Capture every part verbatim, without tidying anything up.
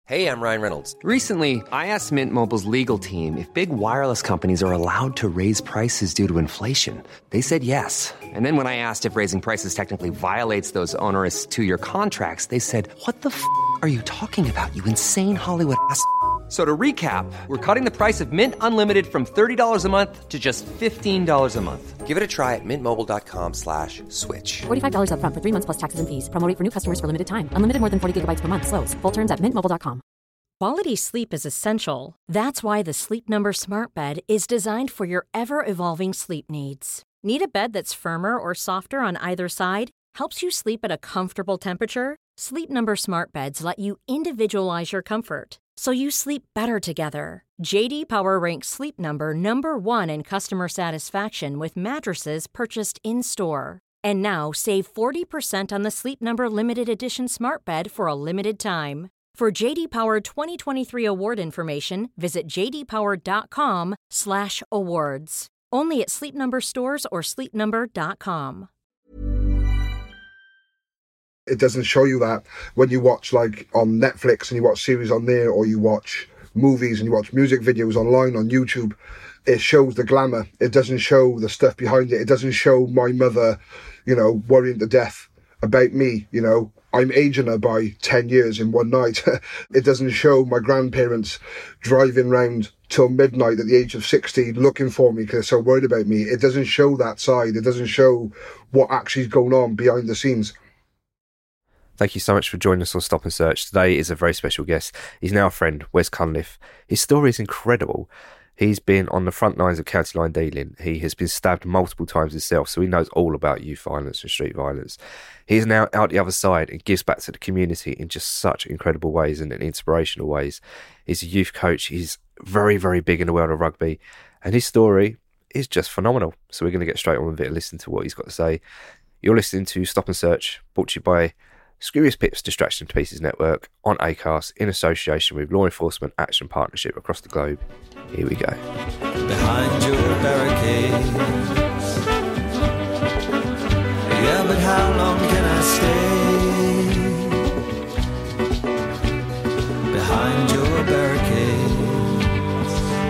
Hey, I'm Ryan Reynolds. Recently, I asked Mint Mobile's legal team if big wireless companies are allowed to raise prices due to inflation. They said yes. And then when I asked if raising prices technically violates those onerous two-year contracts, they said, what the f*** are you talking about, you insane Hollywood ass f- So to recap, we're cutting the price of Mint Unlimited from thirty dollars a month to just fifteen dollars a month. Give it a try at mintmobile.com slash switch. forty-five dollars up front for three months plus taxes and fees. Promo rate for new customers for limited time. Unlimited more than forty gigabytes per month. Slows full terms at mint mobile dot com. Quality sleep is essential. That's why the Sleep Number Smart Bed is designed for your ever-evolving sleep needs. Need a bed that's firmer or softer on either side? Helps you sleep at a comfortable temperature? Sleep Number Smart Beds let you individualize your comfort, so you sleep better together. J D Power ranks Sleep Number number one in customer satisfaction with mattresses purchased in-store. And now save forty percent on the Sleep Number Limited Edition Smart Bed for a limited time. For J D Power twenty twenty-three award information, visit jdpower.com slash awards. Only at Sleep Number stores or sleep number dot com. It doesn't show you that when you watch like on Netflix and you watch series on there, or you watch movies and you watch music videos online on YouTube. It shows the glamour. It doesn't show the stuff behind it. It doesn't show my mother, you know, worrying to death about me, you know. I'm aging her by ten years in one night. It doesn't show my grandparents driving round till midnight at the age of sixty looking for me because they're so worried about me. It doesn't show that side. It doesn't show what actually is going on behind the scenes. Thank you so much for joining us on Stop and Search. Today is a very special guest. He's now a friend, Wes Cunliffe. His story is incredible. He's been on the front lines of county line dealing. He has been stabbed multiple times himself, so he knows all about youth violence and street violence. He's now out the other side and gives back to the community in just such incredible ways and inspirational ways. He's a youth coach. He's very, very big in the world of rugby. And his story is just phenomenal. So we're going to get straight on with it and listen to what he's got to say. You're listening to Stop and Search, brought to you by Screwiest Pips Distraction to Pieces Network on Acast in association with Law Enforcement Action Partnership across the globe. Here we go. Behind your barricades, yeah, but how long can I stay? Behind your barricades,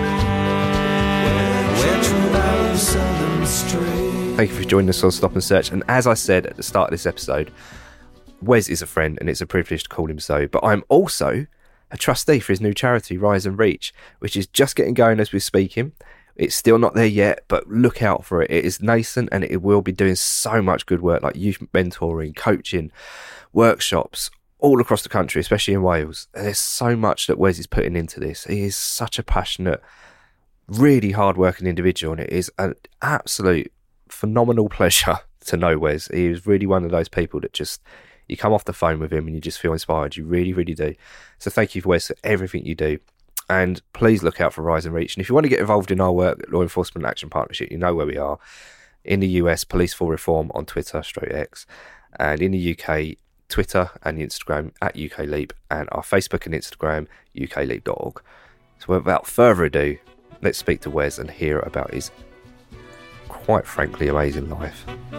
where true values seldom stray. Thank you for joining us on Stop and Search. And as I said at the start of this episode, Wes is a friend and it's a privilege to call him so, but I'm also a trustee for his new charity, Rise and Reach, which is just getting going as we're speaking. It's still not there yet, but look out for it. It is nascent and it will be doing so much good work, like youth mentoring, coaching, workshops all across the country, especially in Wales. And there's so much that Wes is putting into this. He is such a passionate, really hard-working individual, and it is an absolute phenomenal pleasure to know Wes. He is really one of those people that just... you come off the phone with him and you just feel inspired. You really, really do. So thank you, Wes, for everything you do. And please look out for Rise and Reach. And if you want to get involved in our work at Law Enforcement Action Partnership, you know where we are. In the U S, Police for Reform on Twitter, stroke X. And in the U K, Twitter and Instagram at U K Leap. And our Facebook and Instagram, U K leap dot org. So without further ado, let's speak to Wes and hear about his, quite frankly, amazing life.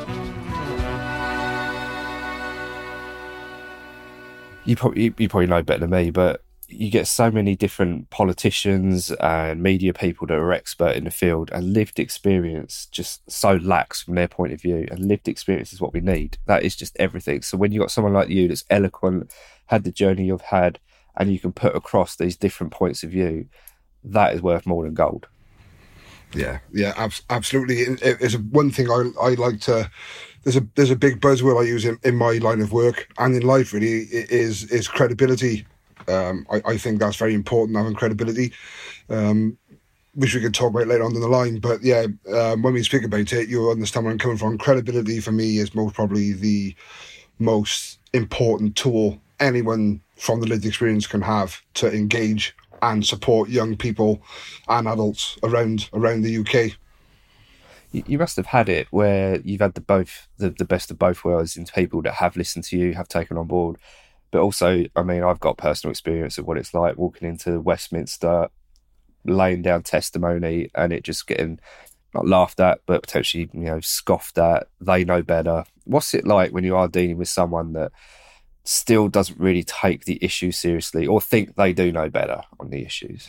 You probably, you probably know better than me, but you get so many different politicians and media people that are expert in the field, and lived experience just so lacks from their point of view. And lived experience is what we need. That is just everything. So when you've got someone like you that's eloquent, had the journey you've had, and you can put across these different points of view, that is worth more than gold. Yeah, yeah, ab- absolutely. It, it's one thing I I like to. There's a there's a big buzzword I use in, in my line of work and in life. Really, is is credibility. Um, I, I think that's very important, having credibility, um, which we could talk about later on down the line. But yeah, um, when we speak about it, you'll understand where I'm coming from. Credibility for me is most probably the most important tool anyone from the lived experience can have to engage and support young people and adults around around the U K. You must have had it where you've had the both the, the best of both worlds in people that have listened to you, have taken on board. But also, I mean, I've got personal experience of what it's like walking into Westminster, laying down testimony, and it just getting not laughed at, but potentially, you know, scoffed at. They know better. What's it like when you are dealing with someone that still doesn't really take the issue seriously or think they do know better on the issues.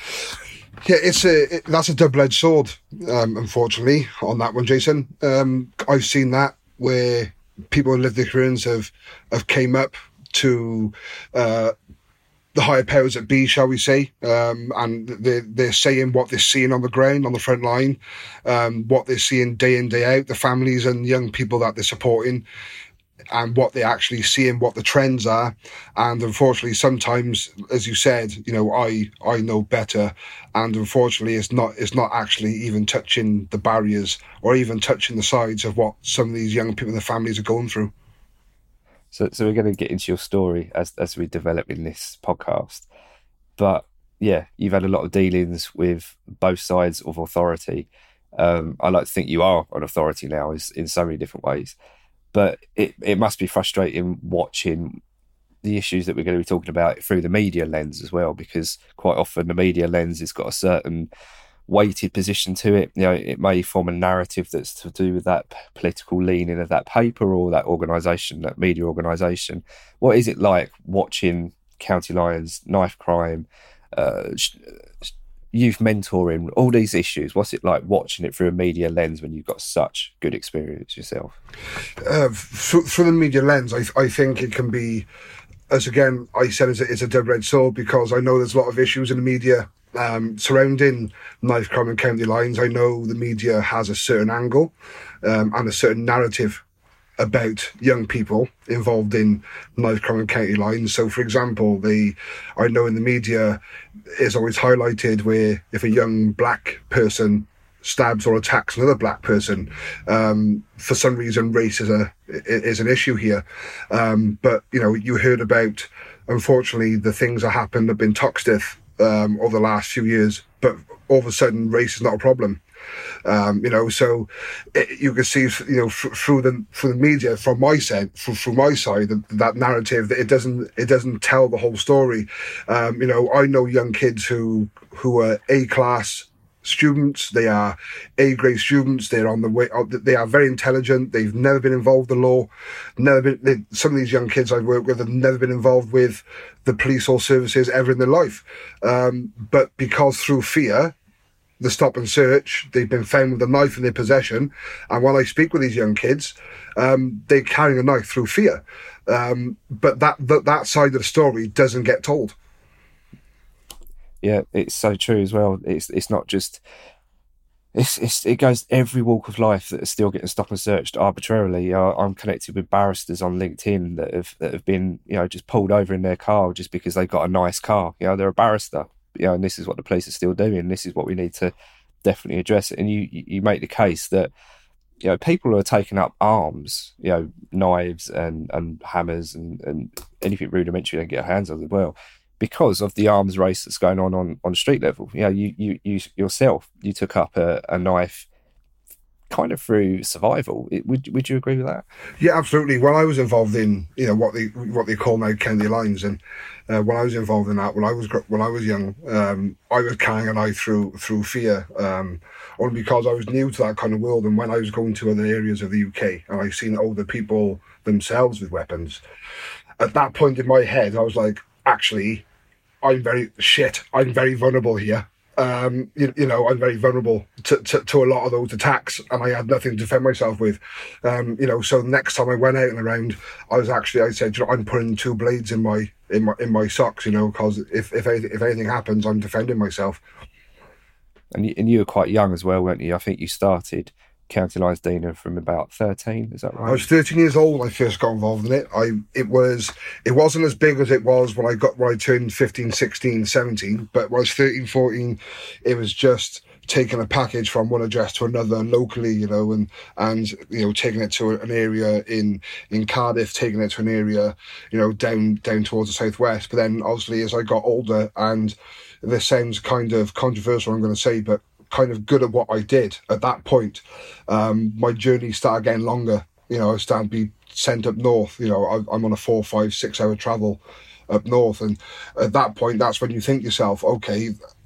Yeah, it's a it, that's a double-edged sword, um, unfortunately, on that one, Jason. Um, I've seen that where people who live their careers have, have came up to uh, the higher powers that be, shall we say, um, and they're, they're saying what they're seeing on the ground, on the front line, um, what they're seeing day in, day out, the families and young people that they're supporting, and what they're actually seeing, what the trends are. And unfortunately, sometimes, as you said, you know, I I know better, and unfortunately, it's not it's not actually even touching the barriers or even touching the sides of what some of these young people and their families are going through. So, so we're going to get into your story as as we develop in this podcast. But yeah, you've had a lot of dealings with both sides of authority. Um, I like to think you are an authority now, is in so many different ways. But it, it must be frustrating watching the issues that we're going to be talking about through the media lens as well, because quite often the media lens has got a certain weighted position to it. You know, it may form a narrative that's to do with that political leaning of that paper or that organisation, that media organisation. What is it like watching County Lions, knife crime, uh, youth mentoring, all these issues? What's it like watching it through a media lens when you've got such good experience yourself? Uh, through, through the media lens, I, I think it can be, as again, I said, it's a, it's a double-edged sword, because I know there's a lot of issues in the media um, surrounding knife crime and county lines. I know the media has a certain angle um, and a certain narrative about young people involved in knife crime and county lines. So, for example, the I know in the media is always highlighted where if a young black person stabs or attacks another black person, um, for some reason race is a is an issue here. Um, but you know, you heard about, unfortunately, the things that happened up in Toxteth um, over the last few years, but all of a sudden race is not a problem. Um, you know, so it, you can see, you know, f- through the through the media, from my side, from, from my side, that, that narrative, that it doesn't it doesn't tell the whole story. Um, you know, I know young kids who who are A class students. They are A grade students. They're on the way. They are very intelligent. They've never been involved in law. Never been. They, some of these young kids I've worked with have never been involved with the police or services ever in their life. Um, but because through fear, the stop and search, they've been found with a knife in their possession. And when I speak with these young kids, um, they're carrying a knife through fear. Um, but that, that that side of the story doesn't get told. Yeah, it's so true as well. It's it's not just... It's, it's it goes every walk of life that are still getting stop and searched arbitrarily. Uh, I'm connected with barristers on LinkedIn that have that have been, you know, just pulled over in their car just because they've got a nice car. You know, they're a barrister. You know, and this is what the police are still doing. This is what we need to definitely address. And you, you make the case that, you know, people who are taking up arms, you know, knives and, and hammers and, and anything rudimentary they can get their hands on as well, because of the arms race that's going on on, on street level. You know, you, you, you yourself, you took up a, a knife kind of through survival. It, would would you agree with that? Yeah, absolutely. When I was involved in, you know, what they what they call now county lines, and uh, when I was involved in that, when I was when I was young, um, I was carrying a knife through through fear, um, only because I was new to that kind of world. And when I was going to other areas of the U K, and I've seen older people themselves with weapons, at that point in my head, I was like, actually, I'm very shit. I'm very vulnerable here. Um, you, you know, I'm very vulnerable to, to, to a lot of those attacks, and I had nothing to defend myself with. Um, you know, so next time I went out and around, I was actually, I said, you know, I'm putting two blades in my in my in my socks, you know, because if if anything, if anything happens, I'm defending myself. And you, and you were quite young as well, weren't you? I think you started County Lines Deaner from about thirteen, is that right? I was thirteen years old when I first got involved in it. I it was it wasn't as big as it was when I got when I turned fifteen, sixteen, seventeen, but when I was thirteen, fourteen, it was just taking a package from one address to another locally, you know, and and you know, taking it to an area in in Cardiff, taking it to an area, you know, down down towards the southwest. But then obviously as I got older, and this sounds kind of controversial, I'm going to say, but kind of good at what I did at that point, um, my journey started getting longer. You know, I started to be sent up north. You know, I, I'm on a four, five, six hour travel up north. And at that point, that's when you think yourself, okay,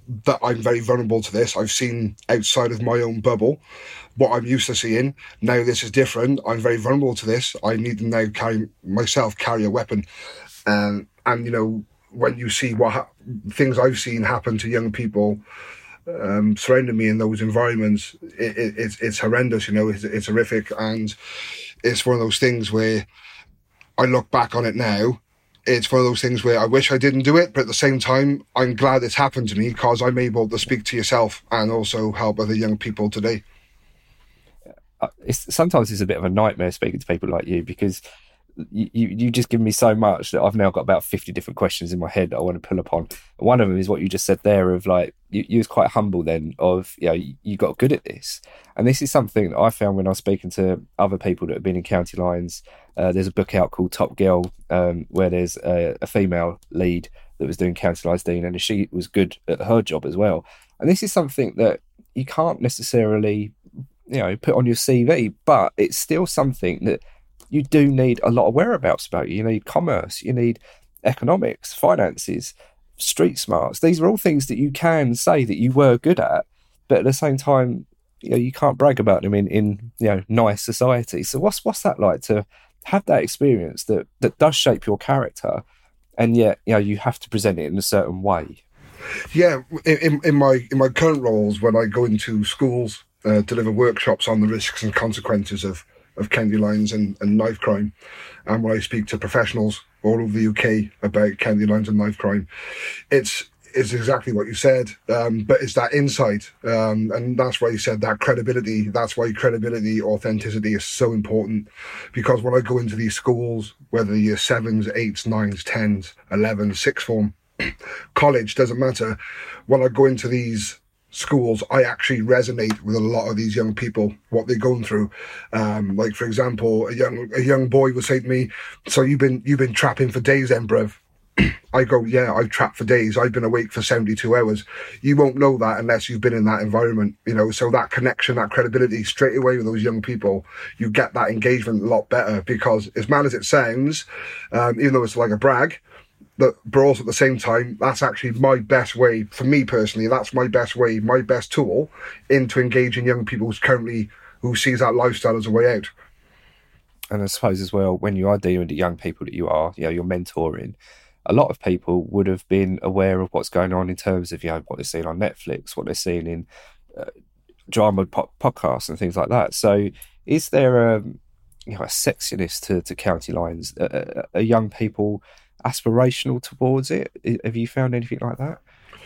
that I'm very vulnerable to this. I've seen outside of my own bubble what I'm used to seeing. Now this is different. I'm very vulnerable to this. I need to now carry myself carry a weapon, and and you know, when you see what ha- things I've seen happen to young people um, surrounding me in those environments, it, it, it's it's horrendous. You know, it's, it's horrific, and it's one of those things where I look back on it now. It's one of those things where I wish I didn't do it, but at the same time, I'm glad it's happened to me because I'm able to speak to yourself and also help other young people today. It's, sometimes it's a bit of a nightmare speaking to people like you, because you, you, you just give me so much that I've now got about fifty different questions in my head that I want to pull upon. One of them is what you just said there of like, you, you was quite humble then of, you know, you, you got good at this. And this is something that I found when I was speaking to other people that have been in county lines. Uh, there's a book out called Top Girl, um, where there's a, a female lead that was doing county lines dean, and she was good at her job as well. And this is something that you can't necessarily, you know, put on your C V, but it's still something that you do need a lot of whereabouts about you. You need commerce, you need economics, finances, street smarts. These are all things that you can say that you were good at, but at the same time, you know, you can't brag about them in, in you know, nice society. So what's what's that like to have that experience that, that does shape your character, and yet, you know, you have to present it in a certain way? Yeah, in, in my in my current roles, when I go into schools, uh, deliver workshops on the risks and consequences of of county lines and, and knife crime, and when I speak to professionals all over the U K about county lines and knife crime, it's it's exactly what you said, um, but it's that insight, um, and that's why you said that credibility. That's why credibility, authenticity is so important, because when I go into these schools, whether you're sevens, eights, nines, tens, elevens, sixth form, college, doesn't matter, when I go into these schools, I actually resonate with a lot of these young people, what they're going through. Um, like, for example, a young a young boy would say to me, "So you've been you've been trapping for days then, bruv?" I go, "Yeah, I've trapped for days. I've been awake for seventy-two hours. You won't know that unless you've been in that environment, you know." So that connection, that credibility, straight away with those young people, you get that engagement a lot better, because as mad as it sounds, um, even though it's like a brag, But, but also at the same time, that's actually my best way, for me personally, that's my best way, my best tool into engaging young people who's currently, who sees that lifestyle as a way out. And I suppose as well, when you are dealing with the young people that you are, you know, you're mentoring, a lot of people would have been aware of what's going on in terms of, you know, what they're seeing on Netflix, what they're seeing in uh, drama po- podcasts and things like that. So is there a, you know, a sexiness to, to county lines? Are, are young people aspirational towards it? Have you found anything like that?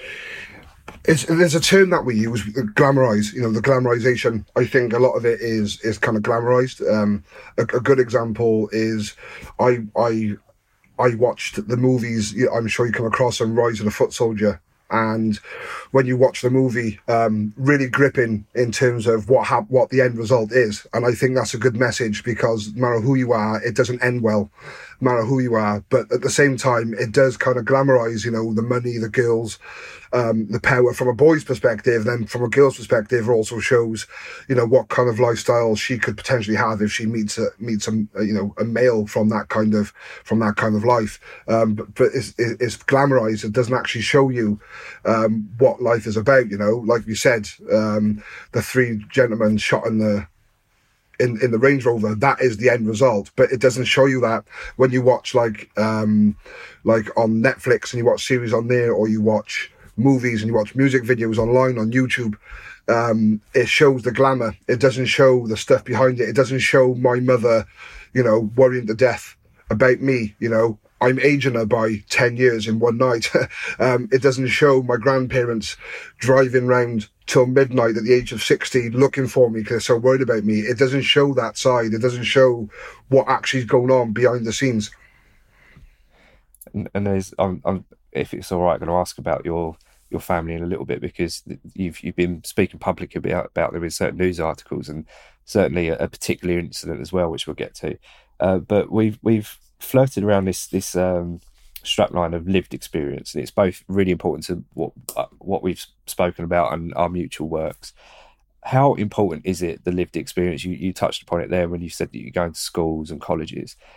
It's, there's a term that we use, glamorize, you know, the glamorization. I think a lot of it is is kind of glamorized. Um, a, a good example is I I I watched the movies, I'm sure you come across them, Rise of the Foot Soldier. And when you watch the movie, um, really gripping in terms of what hap- what the end result is. And I think that's a good message, because no matter who you are, it doesn't end well, no matter who you are. But at the same time, it does kind of glamorize, you know, the money, the girls, um, the power from a boy's perspective. Then from a girl's perspective, it also shows, you know, what kind of lifestyle she could potentially have if she meets a, meets a, you know, a male from that kind of, from that kind of life. Um, but, but it's, it's glamorized. It doesn't actually show you um, what life is about, you know. Like we said, um, the three gentlemen shot in the, in, in the Range Rover, that is the end result, but it doesn't show you that when you watch like, um, like on Netflix and you watch series on there, or you watch movies and you watch music videos online on YouTube. Um, it shows the glamour. It doesn't show the stuff behind it. It doesn't show my mother, you know, worrying to death about me, you know. I'm aging her by ten years in one night. um, it doesn't show my grandparents driving round till midnight at the age of sixty looking for me because they're so worried about me. It doesn't show that side. It doesn't show what actually is going on behind the scenes. And, and there's, I'm, I'm, if it's all right, I'm going to ask about your your family in a little bit, because you've you've been speaking publicly about, about them in certain news articles, and certainly a, a particular incident as well, which we'll get to. Uh, but we've we've flirted around this this um, strapline of lived experience, and it's both really important to what uh, what we've spoken about and our mutual works. How important is it, the lived experience? You you touched upon it there when you said that you go into schools and colleges.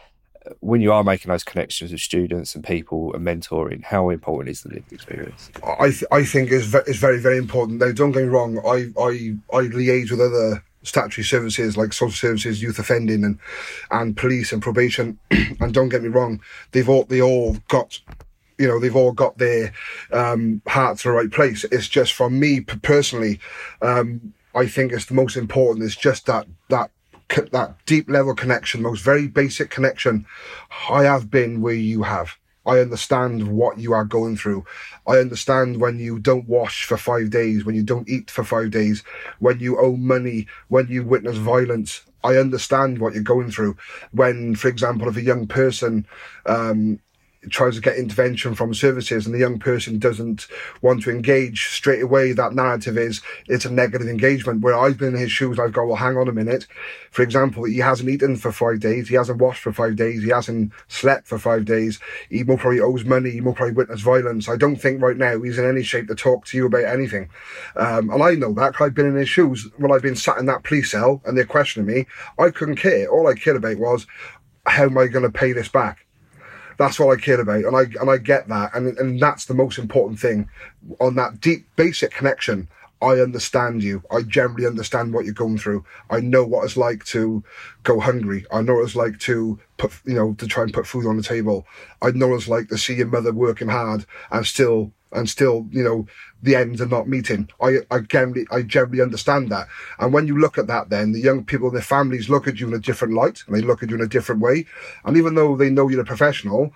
when you are making those connections with students and people and mentoring, how important is the lived experience? I th- I think is ve- is very very important. Now, don't get me wrong. I I I liaise with other statutory services like social services, youth offending, and and police and probation. And don't get me wrong, they've all they all got. You know, they've all got their um, hearts in the right place. It's just, for me personally, um, I think it's the most important. It's just that that that deep level connection, most very basic connection. I have been where you have. I understand what you are going through. I understand when you don't wash for five days, when you don't eat for five days, when you owe money, when you witness violence. I understand what you're going through. When, for example, if a young person um, tries to get intervention from services and the young person doesn't want to engage straight away, that narrative is it's a negative engagement. Where I've been in his shoes, I've gone, well, hang on a minute. For example, he hasn't eaten for five days, he hasn't washed for five days, he hasn't slept for five days, he more probably owes money, he more probably witnessed violence. I don't think right now he's in any shape to talk to you about anything. Um, and I know that, because I've been in his shoes. When I've been sat in that police cell and they're questioning me, I couldn't care. All I cared about was, how am I going to pay this back? That's what I care about, and I and I get that, and and that's the most important thing. On that deep, basic connection, I understand you. I generally understand what you're going through. I know what it's like to go hungry. I know what it's like to put, you know, to try and put food on the table. I know what it's like to see your mother working hard and still and still, you know, the ends are not meeting. I, I generally, I generally understand that. And when you look at that, then the young people and their families look at you in a different light, and they look at you in a different way. And even though they know you're a professional,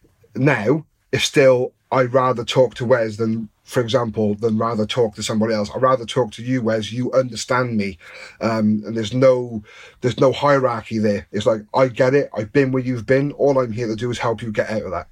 now it's still, I'd rather talk to Wes than, for example, than rather talk to somebody else. I'd rather talk to you, Wes. You understand me. Um, and there's no, there's no hierarchy there. It's like, I get it. I've been where you've been. All I'm here to do is help you get out of that.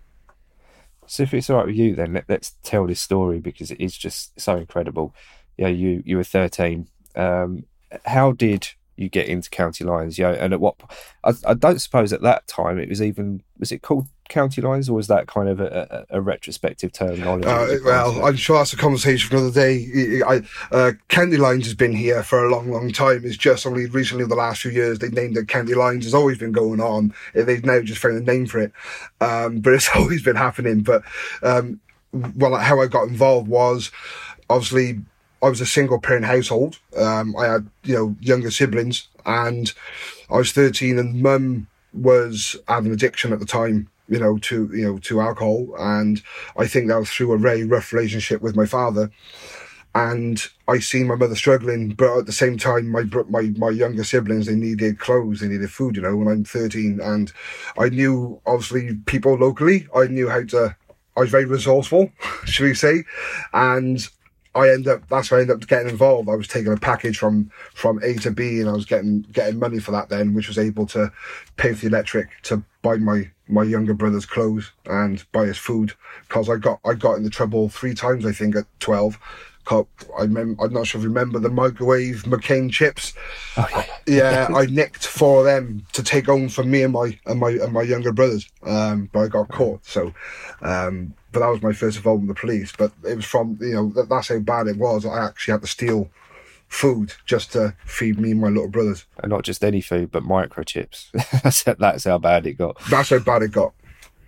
So if it's all right with you, then let, let's tell this story, because it is just so incredible. Yeah, you you were thirteen. Um, how did you get into County Lines? Yeah, and at what? I, I don't suppose at that time it was even, was it called County Lines, or was that kind of a, a, a retrospective terminology? Uh, well, I'm sure that's a conversation for another day. I, uh, County Lines has been here for a long, long time. It's just only recently, in the last few years, they named it County Lines. It's always been going on. They've now just found a name for it, um, but it's always been happening. But um, well, how I got involved was, obviously, I was a single parent household. Um, I had, you know, younger siblings, and I was thirteen, and mum was having addiction at the time, you know, to, you know, to alcohol. And I think that was through a very rough relationship with my father. And I seen my mother struggling, but at the same time, my my my younger siblings, they needed clothes, they needed food, you know, when I'm thirteen. And I knew, obviously, people locally. I knew how to, I was very resourceful, should we say. And I end up, that's where I ended up getting involved. I was taking a package from, from A to B, and I was getting, getting money for that then, which was able to pay for the electric, to buy my, my younger brother's clothes and buy his food. Cause I got, I got into trouble three times, I think, at twelve. I remember, I'm not sure if you remember the microwave McCain chips. Okay. Yeah, I nicked four of them to take home for me and my, and my, and my younger brothers. Um, but I got caught. So, um, but that was my first involvement with the police. But it was from, you know, that, that's how bad it was. I actually had to steal food just to feed me and my little brothers. And not just any food, but microchips. that's, that's how bad it got. That's how bad it got.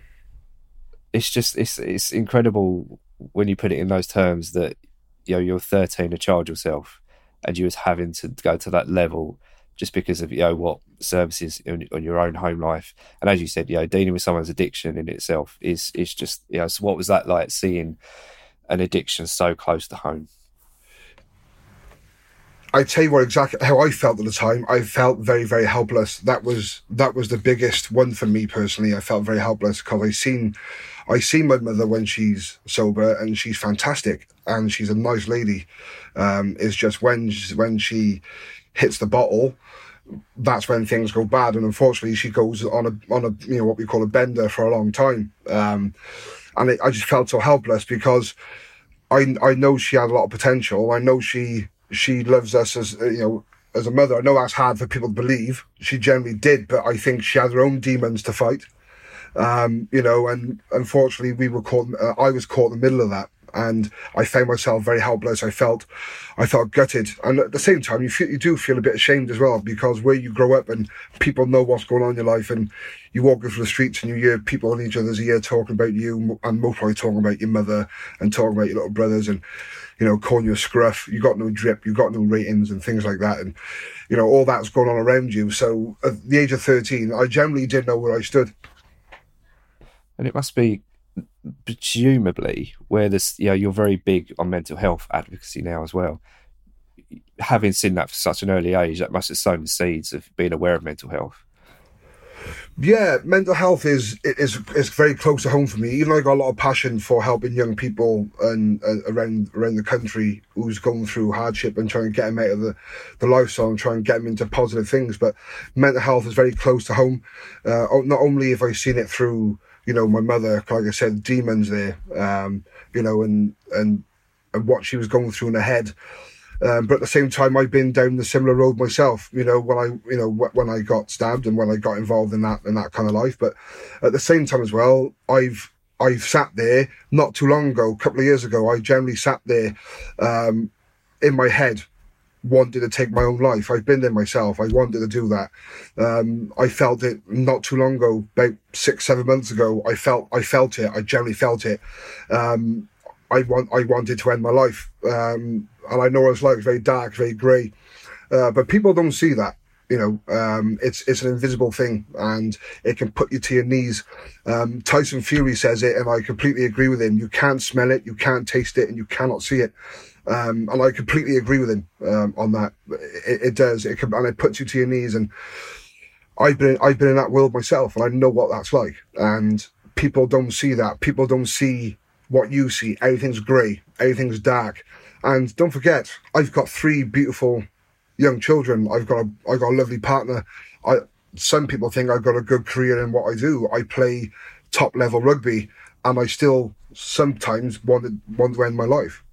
It's just, it's it's incredible when you put it in those terms that, you know, you're thirteen, a child yourself, and you was having to go to that level just because of, you know, what services on, on your own home life. And as you said, you know, dealing with someone's addiction in itself is, is just, you know, so what was that like, seeing an addiction so close to home? I tell you what, exactly how I felt at the time. I felt very, very helpless. That was that was the biggest one for me personally. I felt very helpless because I seen, I seen my mother when she's sober, and she's fantastic and she's a nice lady. Um, it's just when when she hits the bottle, that's when things go bad. And unfortunately, she goes on a on a you know what we call a bender for a long time. Um, and it, I just felt so helpless because I I know she had a lot of potential. I know she. She loves us as, you know, as a mother. I know that's hard for people to believe. She generally did, but I think she had her own demons to fight. Um, you know, and unfortunately we were caught, uh, I was caught in the middle of that. and I found myself very helpless. I felt, I felt gutted, and at the same time, you feel, you do feel a bit ashamed as well, because where you grow up and people know what's going on in your life, and you walk through the streets and you hear people in each other's ear talking about you, and most probably talking about your mother and talking about your little brothers, and you know, calling you a scruff. You got no drip, you got no ratings and things like that, and you know, all that's going on around you. So at the age of thirteen, I generally didn't know where I stood. And it must be, presumably, where this, you know, you're very big on mental health advocacy now as well. Having seen that for such an early age, that must have sown the seeds of being aware of mental health. Yeah, mental health is is is very close to home for me. Even though I got a lot of passion for helping young people and uh, around around the country who's going through hardship and trying to get them out of the, the lifestyle and trying to get them into positive things. But mental health is very close to home. Uh, not only have I seen it through, you know, my mother, like I said, demons there, um, you know, and, and and what she was going through in her head. Um, but at the same time, I've been down the similar road myself. You know, when I, you know, when I got stabbed and when I got involved in that in that kind of life. But at the same time as well, I've I've sat there not too long ago, a couple of years ago. I generally sat there um, in my head, wanted to take my own life. I've been there myself. I wanted to do that. Um, I felt it not too long ago, about six, seven months ago. I felt I felt it. I generally felt it. Um, I want I wanted to end my life. Um, and I know what it's like. It's very dark, very grey. Uh, but people don't see that. You know, um, it's it's an invisible thing, and it can put you to your knees. Um, Tyson Fury says it, and I completely agree with him. You can't smell it, you can't taste it, and you cannot see it. Um, and I completely agree with him um, on that. It, it does, it can, and it puts you to your knees. And I've been I've been in that world myself, and I know what that's like. And people don't see that. People don't see what you see. Everything's grey, everything's dark. And don't forget, I've got three beautiful young children. I've got a I've got a lovely partner. I some people think I've got a good career in what I do. I play top level rugby, and I still sometimes want to, want to end my life.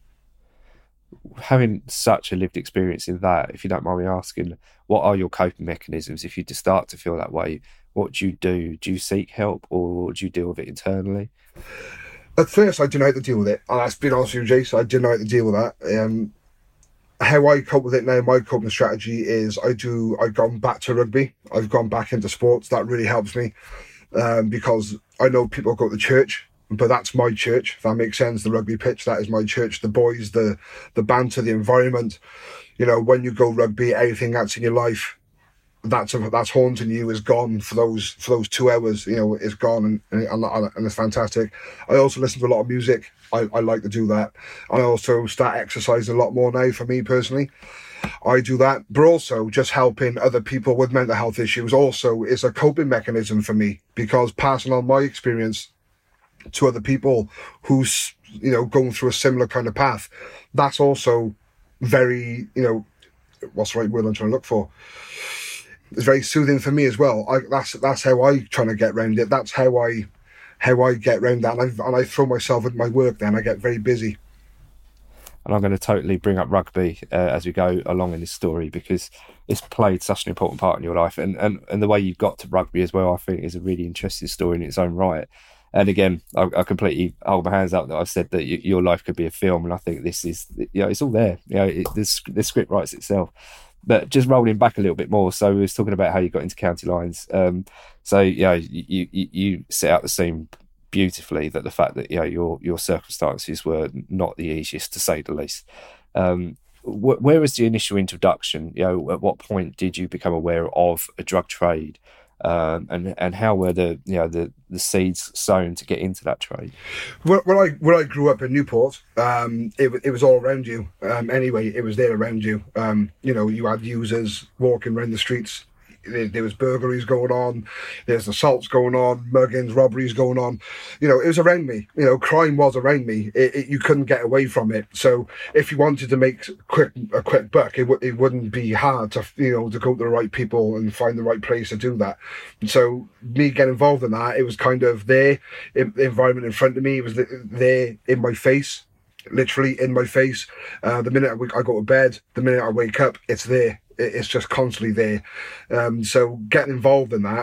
Having such a lived experience in that, if you don't mind me asking, what are your coping mechanisms if you just start to feel that way? What do you do? Do you seek help, or do you deal with it internally? At first, I didn't know how to deal with it. And that's been honest with you, Jace. I didn't know how to deal with that. Um, how I cope with it now, my coping strategy is I do, I've gone back to rugby. I've gone back into sports. That really helps me um, because I know people go to church, but that's my church, if that makes sense. The rugby pitch, that is my church. The boys, the the banter, the environment. You know, when you go rugby, everything that's in your life, that's that's haunting you is gone for those for those two hours. You know, it's gone, and and, and it's fantastic. I also listen to a lot of music. I, I like to do that. I also start exercising a lot more now. For me personally, I do that, but also just helping other people with mental health issues also is a coping mechanism for me, because passing on my experience to other people who's, you know, going through a similar kind of path, that's also very, you know, what's the right word I'm trying to look for? It's very soothing for me as well. I, that's that's how I try to get around it. That's how I how I get around that, and I, and I throw myself into my work. Then I get very busy. And I'm going to totally bring up rugby uh, as we go along in this story, because it's played such an important part in your life, and and and the way you got to rugby as well, I think, is a really interesting story in its own right. And again, I, I completely hold my hands up that I've said that you, your life could be a film, and I think this is, you know, it's all there. You know, it, the, the script writes itself. But just rolling back a little bit more, so we was talking about how you got into County Lines. Um, so you know, you, you you set out the scene beautifully, that the fact that, you know, your your circumstances were not the easiest, to say the least. Um, wh- where was the initial introduction? You know, at what point did you become aware of a drug trade? Um, and and how were the you know the, the seeds sown to get into that trade? When, when I when I grew up in Newport, um, it it was all around you. Um, anyway, it was there around you. Um, you know, you had users walking around the streets. There, there was burglaries going on. There's assaults going on, muggings, robberies going on. You know, it was around me. You know, crime was around me. It, it, you couldn't get away from it. So if you wanted to make quick a quick buck, it, w- it wouldn't be hard to, you know, to go to the right people and find the right place to do that. And so me getting involved in that, it was kind of there, in, the environment in front of me. It was there in my face, literally in my face. Uh, the minute I, I go to bed, the minute I wake up, it's there. It's just constantly there. Um, so getting involved in that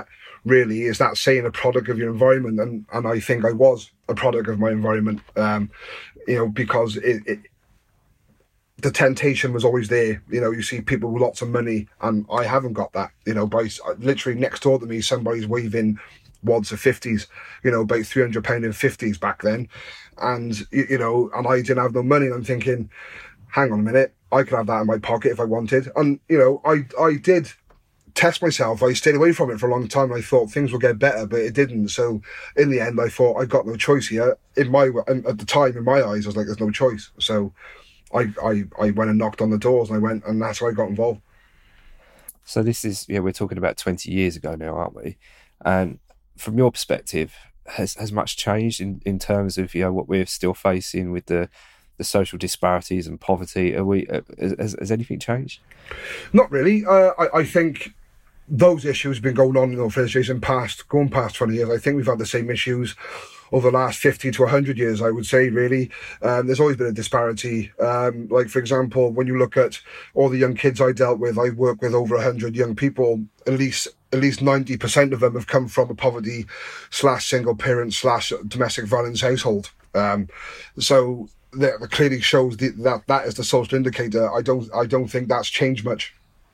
really, is that saying a product of your environment? And and I think I was a product of my environment, um, you know, because it, it the temptation was always there. You know, you see people with lots of money, and I haven't got that. You know, by literally next door to me, somebody's waving wads of fifties, you know, about three hundred pound in fifties back then. And, you, you know, and I didn't have no money. And I'm thinking, hang on a minute, I could have that in my pocket if I wanted. And, you know, I, I did test myself. I stayed away from it for a long time. I thought things would get better, but it didn't. So in the end, I thought I got no choice here. In my, at the time, in my eyes, I was like, there's no choice. So I, I, I went and knocked on the doors, and I went, and that's how I got involved. So this is, yeah, we're talking about twenty years ago now, aren't we? And from your perspective, has has much changed in, in terms of, you know, what we're still facing with the the social disparities and poverty? Are we uh, has, has anything changed? Not really. Uh, I I think those issues have been going on in the organisation past going past twenty years. I think we've had the same issues over the last fifty to one hundred years, I would say, really. Um, there's always been a disparity. Um, like, for example, when you look at all the young kids I dealt with, I work with over one hundred young people. At least at least ninety percent of them have come from a poverty slash single parent slash domestic violence household. Um, so that clearly shows the, that that is the social indicator. I don't I don't think that's changed much.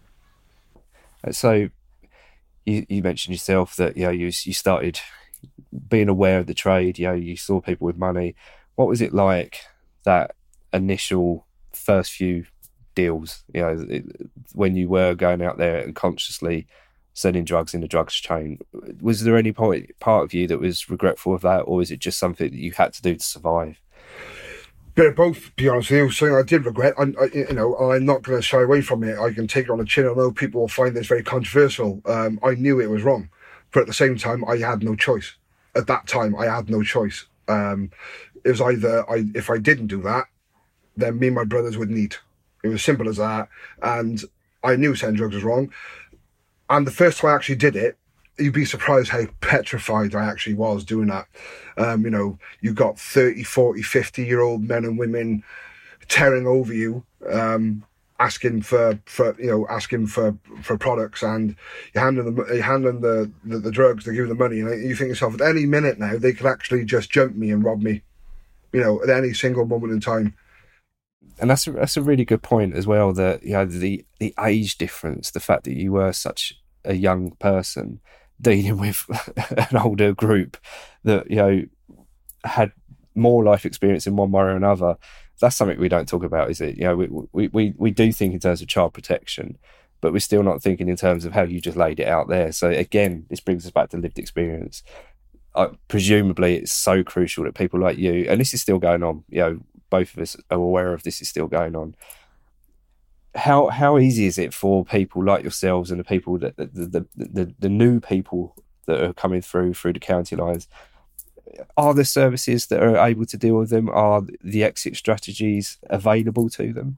So you, you mentioned yourself that, you know, you you started being aware of the trade. You know, you saw people with money. What was it like, that initial first few deals, you know, it, when you were going out there and consciously selling drugs in the drugs chain? Was there any part, part of you that was regretful of that, or is it just something that you had to do to survive? Bit of both, to be honest with you. Something I did regret. I, I, you know, I'm not going to shy away from it. I can take it on the chin. I know people will find this very controversial. Um, I knew it was wrong, but at the same time, I had no choice. At that time, I had no choice. Um, it was either I, if I didn't do that, then me and my brothers would need. It was simple as that. And I knew selling drugs was wrong. And the first time I actually did it, you'd be surprised how petrified I actually was doing that. Um, you know, you got thirty, forty, fifty year old men and women tearing over you, um, asking for, for, you know, asking for, for products, and you're handing them, you're handing the, the, the drugs, they give you the money, and you think to yourself, at any minute now, they could actually just jump me and rob me, you know, at any single moment in time. And that's a, that's a really good point as well, that, you know, the, the age difference, the fact that you were such a young person dealing with an older group that, you know, had more life experience in one way or another. That's something we don't talk about, is it? You know, we, we, we, we do think in terms of child protection, but we're still not thinking in terms of how you just laid it out there. So again, this brings us back to lived experience. Uh, presumably it's so crucial that people like you, and this is still going on, you know, both of us are aware of this is still going on. How how easy is it for people like yourselves and the people that the the, the, the new people that are coming through through the county lines? Are there services that are able to deal with them? Are the exit strategies available to them?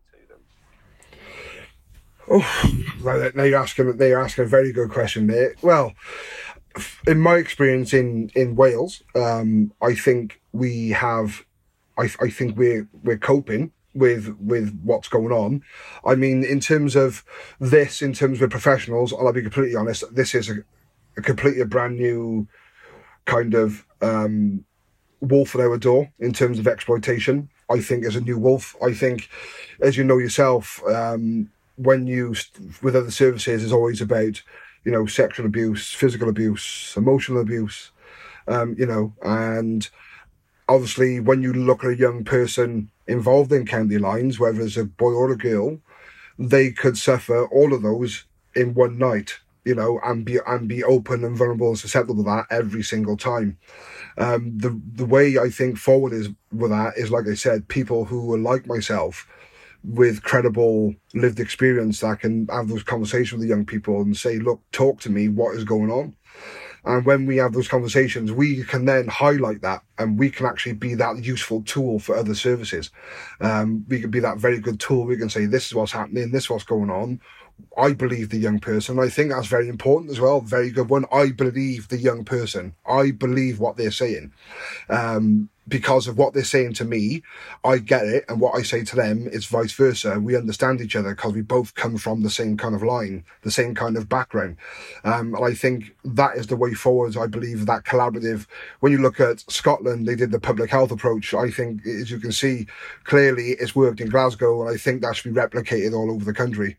Oh, now you're asking. Now you're asking a very good question there. Well, in my experience in in Wales, um, I think we have. I I think we're we're coping with with what's going on. I mean, in terms of this, in terms of professionals, I'll be completely honest, this is a, a completely brand new kind of um, wolf at our door in terms of exploitation. I think is a new wolf. I think, as you know yourself, um, when you, with other services, is always about, you know, sexual abuse, physical abuse, emotional abuse, um, you know, and obviously when you look at a young person involved in county lines, whether it's a boy or a girl, they could suffer all of those in one night, you know, and be and be open and vulnerable and susceptible to that every single time. Um, the the way I think forward is with that is, like I said, people who are like myself with credible lived experience that can have those conversations with the young people and say, look, talk to me, what is going on? And when we have those conversations, we can then highlight that, and we can actually be that useful tool for other services. Um, we can be that very good tool. We can say, this is what's happening, this is what's going on. I believe the young person. I think that's very important as well. Very good one. I believe the young person. I believe what they're saying. Um, because of what they're saying to me, I get it, and what I say to them is vice versa. We understand each other because we both come from the same kind of line, the same kind of background. Um, and I think that is the way forward. I believe that collaborative, when you look at Scotland, they did the public health approach. I think, as you can see, clearly it's worked in Glasgow, and I think that should be replicated all over the country.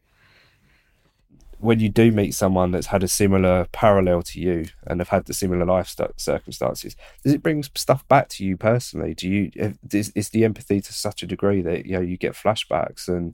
When you do meet someone that's had a similar parallel to you and have had the similar life st- circumstances, does it bring stuff back to you personally? Do you is, is the empathy to such a degree that, you know, you get flashbacks, and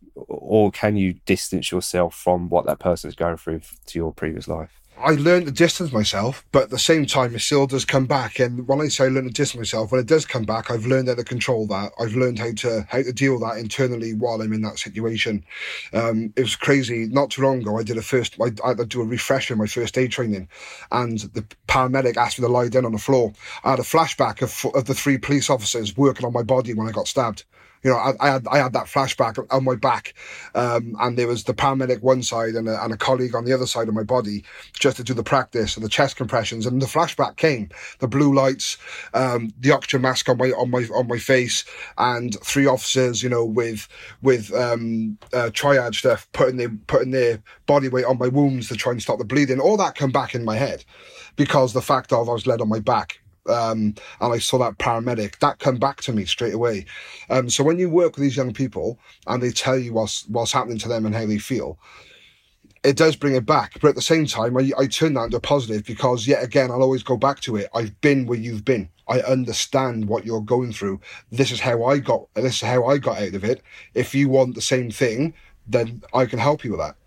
or can you distance yourself from what that person is going through to your previous life? I learned to distance myself, but at the same time, it still does come back. And when I say I learn to distance myself, when it does come back, I've learned how to control that. I've learned how to how to deal with that internally while I'm in that situation. Um, it was crazy. Not too long ago, I did a first, I, I had to do a refresher in my first aid training, and the paramedic asked me to lie down on the floor. I had a flashback of, of the three police officers working on my body when I got stabbed. You know, I, I had I had that flashback on my back, um, and there was the paramedic one side and a, and a colleague on the other side of my body, just to do the practice and the chest compressions. And the flashback came, the blue lights, um, the oxygen mask on my on my on my face, and three officers, you know, with with um, uh, triage stuff, putting their putting their body weight on my wounds to try and stop the bleeding. All that come back in my head, because the fact of I was led on my back. Um, and I saw that paramedic, that come back to me straight away. Um, so when you work with these young people and they tell you what's what's happening to them and how they feel, it does bring it back. But at the same time, I, I turn that into a positive, because yet again, I'll always go back to it. I've been where you've been. I understand what you're going through. This is how I got. This is how I got out of it. If you want the same thing, then I can help you with that.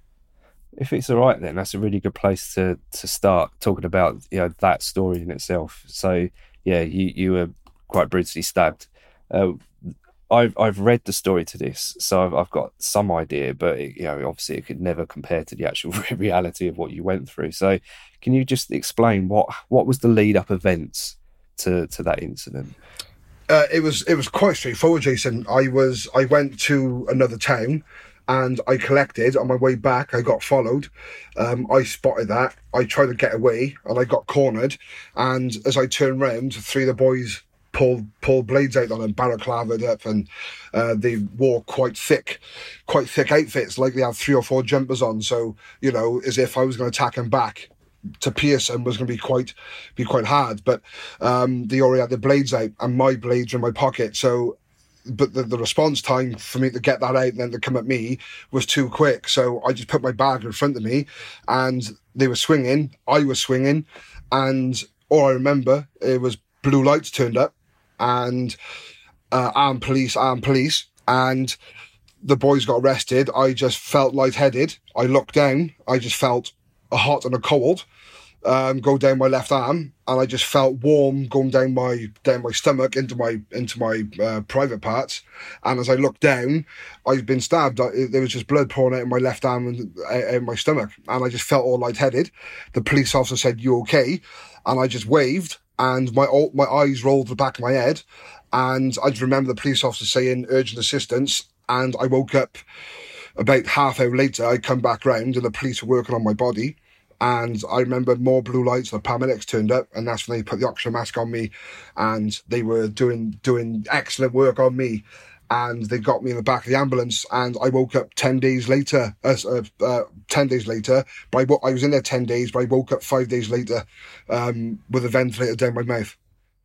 If it's all right, then that's a really good place to to start talking about, you know, that story in itself. So yeah, you you were quite brutally stabbed. Uh, I've I've read the story to this, so I've I've got some idea, but it, you know, obviously it could never compare to the actual reality of what you went through. So can you just explain what what was the lead up events to to that incident? Uh, it was it was quite straightforward, Jason. I was I went to another town. And I collected on my way back. I got followed. Um, I spotted that. I tried to get away, and I got cornered. And as I turned round, three of the boys pulled pulled blades out on them, balaclavaed up, and uh, they wore quite thick, quite thick outfits, like they had three or four jumpers on. So, you know, as if I was going to attack them back, to pierce them was going to be quite be quite hard. But um, they already had their blades out, and my blades were in my pocket. So. But the, the response time for me to get that out and then to come at me was too quick. So I just put my bag in front of me, and they were swinging. I was swinging, and all I remember, it was blue lights turned up, and uh, armed police, armed police, and the boys got arrested. I just felt lightheaded. I looked down. I just felt a hot and a cold um, go down my left arm, and I just felt warm going down my down my stomach into my into my uh, private parts. And as I looked down, I'd been stabbed. I, there was just blood pouring out of my left arm and out of my stomach, and I just felt all lightheaded. The police officer said, "You okay?" And I just waved, and my all, my eyes rolled to the back of my head, and I just remember the police officer saying urgent assistance, and I woke up about half hour later. I come back round, and the police were working on my body. And I remember more blue lights, the paramedics turned up, and that's when they put the oxygen mask on me, and they were doing doing excellent work on me, and they got me in the back of the ambulance, and I woke up ten days later, uh, uh, ten days later, but I, I was in there ten days, but I woke up five days later um, with a ventilator down my mouth.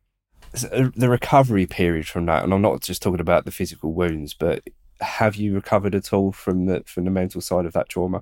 The recovery period from that, and I'm not just talking about the physical wounds, but have you recovered at all from the from the mental side of that trauma?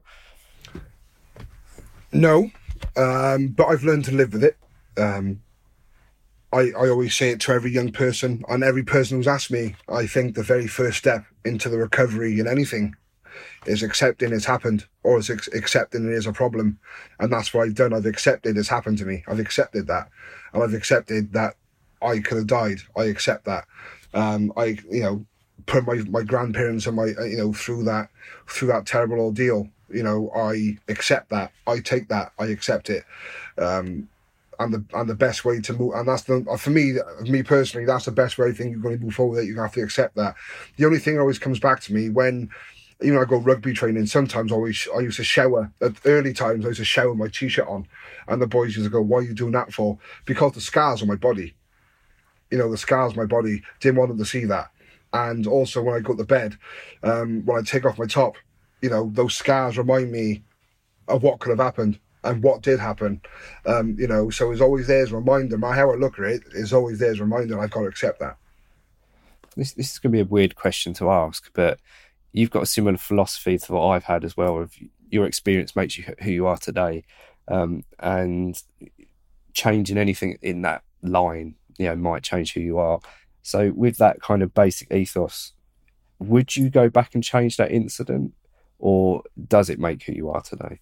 No, um, but I've learned to live with it. Um, I, I always say it to every young person, and every person who's asked me, I think the very first step into the recovery in anything is accepting it's happened, or is ex- accepting it is a problem. And that's what I've done. I've accepted it's happened to me. I've accepted that. And I've accepted that I could have died. I accept that. Um, I, you know, put my, my grandparents and my, you know, through that, through that terrible ordeal. You know, I accept that. I take that. I accept it. Um, and the and the best way to move, and that's the for me, me personally, that's the best way I think you're going to move forward. That you have to accept that. The only thing always comes back to me when, you know, I go rugby training. Sometimes I always I used to shower at early times. I used to shower with my t-shirt on, and the boys used to go, "Why are you doing that for?" Because the scars on my body. you know, the scars on my body, didn't want them to see that. And also when I go to bed, um, when I take off my top, you know, those scars remind me of what could have happened and what did happen. Um, you know, so it's always there as a reminder. No matter how I look at it, it's always there as a reminder. I've got to accept that. This, this is going to be a weird question to ask, but you've got a similar philosophy to what I've had as well, of your experience makes you who you are today. Um, and changing anything in that line, you know, might change who you are. So with that kind of basic ethos, would you go back and change that incident, or does it make who you are today?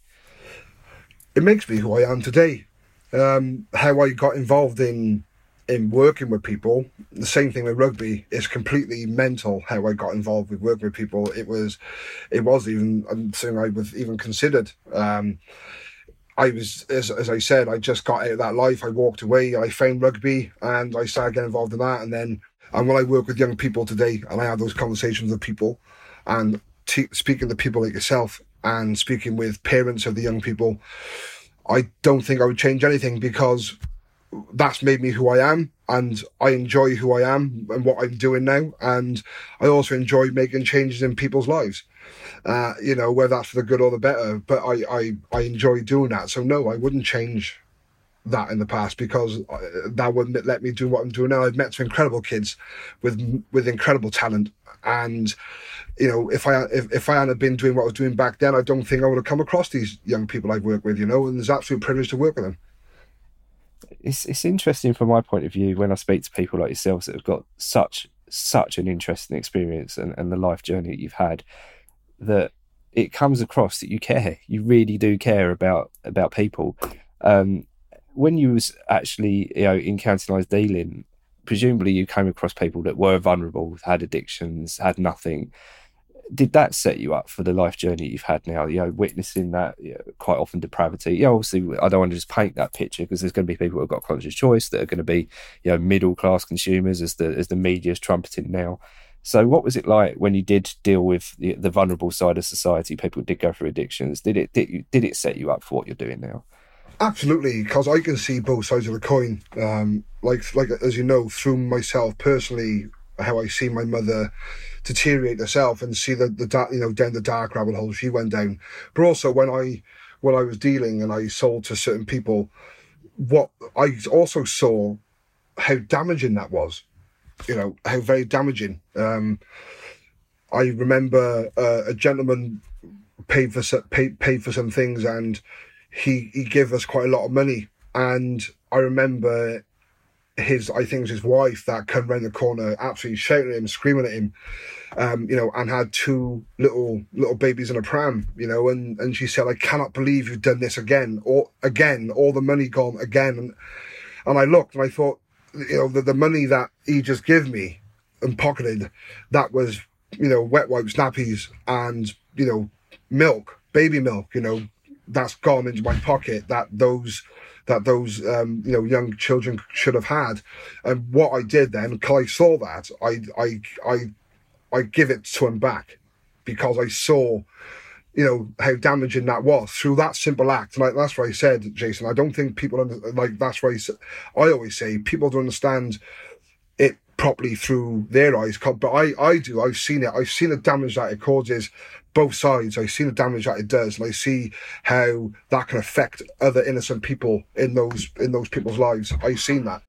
It makes me who I am today. Um, how I got involved in in working with people, the same thing with rugby, is completely mental. How I got involved with working with people, it was, it was even something I was even considered. Um, I was, as, as I said, I just got out of that life. I walked away. I found rugby, and I started getting involved in that. And then, and when I work with young people today, and I have those conversations with people, and t- speaking to people like yourself, and speaking with parents of the young people, I don't think I would change anything, because that's made me who I am, and I enjoy who I am and what I'm doing now. And I also enjoy making changes in people's lives, uh, you know, whether that's for the good or the better. But I, I, I enjoy doing that. So no, I wouldn't change that in the past, because that wouldn't let me do what I'm doing now. I've met some incredible kids with with incredible talent, and you know, if I if, if I hadn't been doing what I was doing back then, I don't think I would have come across these young people I've worked with, you know, and there's absolute privilege to work with them. It's it's interesting from my point of view when I speak to people like yourselves that have got such such an interesting experience and, and the life journey that you've had, that it comes across that you care. You really do care about about people. Um, when you was actually, you know, in county-lised dealing, presumably you came across people that were vulnerable, had addictions, had nothing. Did that set you up for the life journey you've had now? You know, witnessing that, you know, quite often depravity. You know, obviously, I don't want to just paint that picture, because there's going to be people who've got conscious choice that are going to be, you know, middle class consumers, as the as the media's trumpeting now. So, what was it like when you did deal with the, the vulnerable side of society? People did go through addictions. Did it did, did it set you up for what you're doing now? Absolutely, because I can see both sides of the coin. Um, like like as you know, through myself personally, how I see my mother deteriorate herself and see the the dark, you know, down the dark rabbit hole she went down. But also when I when I was dealing and I sold to certain people, what I also saw how damaging that was. You know, how very damaging. Um, I remember uh, a gentleman paid for paid paid for some things, and he he gave us quite a lot of money. And I remember his, I think it was his wife that came round the corner, absolutely shouting at him, screaming at him, um, you know, and had two little little babies in a pram, you know, and, and she said, "I cannot believe you've done this again, or again, all the money gone again." And, and I looked and I thought, you know, the, the money that he just gave me and pocketed, that was, you know, wet wipes, nappies, and, you know, milk, baby milk, you know, that's gone into my pocket, that those that those um, you know, young children should have had. And what I did then, because I saw that, I I I I give it to him back, because I saw, you know, how damaging that was through that simple act. And like, that's what I said, Jason. I don't think people under, like that's why I, I always say people don't understand it properly through their eyes, but I I do. I've seen it. I've seen the damage that it causes. Both sides. I see the damage that it does, and I see how that can affect other innocent people in those in those people's lives. I've seen that.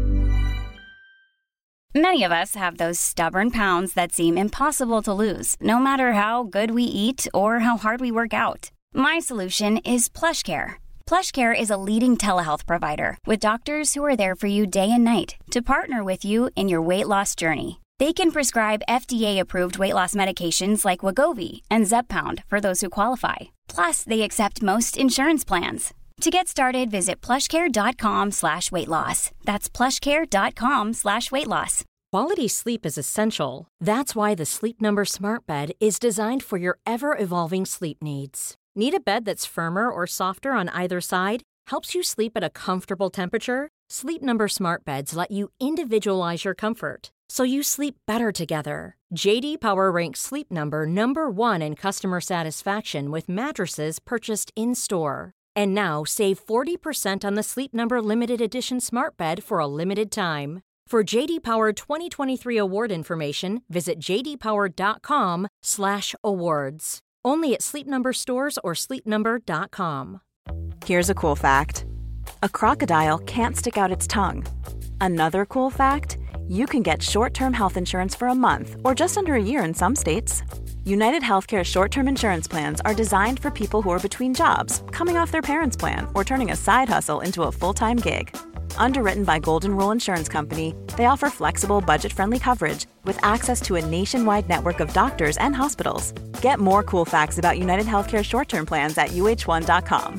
Many of us have those stubborn pounds that seem impossible to lose, no matter how good we eat or how hard we work out. My solution is PlushCare. PlushCare is a leading telehealth provider with doctors who are there for you day and night to partner with you in your weight loss journey. They can prescribe F D A-approved weight loss medications like Wegovy and Zepbound for those who qualify. Plus, they accept most insurance plans. To get started, visit plushcare.com slash weight loss. That's plushcare.com slash weight loss. Quality sleep is essential. That's why the Sleep Number Smart Bed is designed for your ever-evolving sleep needs. Need a bed that's firmer or softer on either side? Helps you sleep at a comfortable temperature? Sleep Number Smart Beds let you individualize your comfort, so you sleep better together. J D Power ranks Sleep Number number one in customer satisfaction with mattresses purchased in-store. And now save forty percent on the Sleep Number Limited Edition Smart Bed for a limited time. For J D Power twenty twenty-three award information, visit j d power dot com slash awards. Only at Sleep Number stores or sleep number dot com. Here's a cool fact. A crocodile can't stick out its tongue. Another cool fact, you can get short-term health insurance for a month or just under a year in some states. United Healthcare short-term insurance plans are designed for people who are between jobs, coming off their parents' plan, or turning a side hustle into a full-time gig. Underwritten by Golden Rule Insurance Company, they offer flexible, budget-friendly coverage with access to a nationwide network of doctors and hospitals. Get more cool facts about United Healthcare short-term plans at u h one dot com.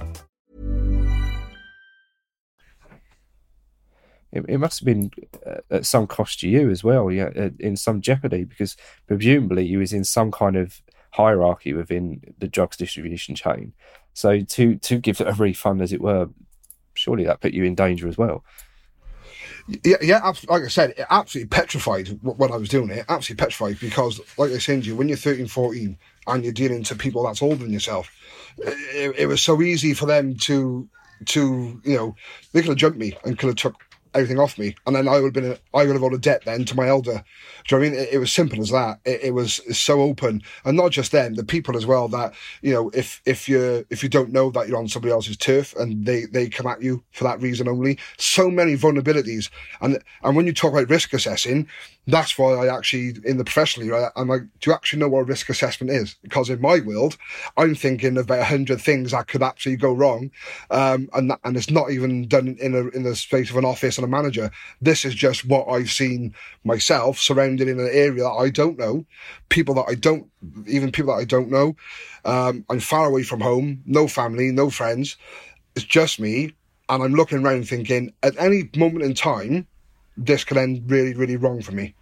It, it must have been uh, at some cost to you as well, yeah, uh, in some jeopardy, because presumably you was in some kind of hierarchy within the drugs distribution chain. So to to give a refund, as it were, surely that put you in danger as well. Yeah, yeah. Like I said, it absolutely petrified when I was doing it. Absolutely petrified because, like I said to you, when you're thirteen, fourteen and you're dealing to people that's older than yourself, it, it was so easy for them to, to you know, they could have jumped me and could have took everything off me, and then I would have been, a, I would have owed a debt then to my elder. Do you know what I mean? It, it was simple as that. It, it was so open, and not just them, the people as well. That you know, if if you if you don't know that you're on somebody else's turf, and they they come at you for that reason only. So many vulnerabilities, and and when you talk about risk assessing, that's why I actually in the professionally, right, I'm like, do you actually know what a risk assessment is? Because in my world, I'm thinking about a hundred things that could actually go wrong, um, and that, and it's not even done in a in the space of an office and a manager. This is just what I've seen myself surrounded in an area that I don't know, people that I don't, even people that I don't know. Um, I'm far away from home, no family, no friends. It's just me, and I'm looking around thinking, at any moment in time, this could end really, really wrong for me.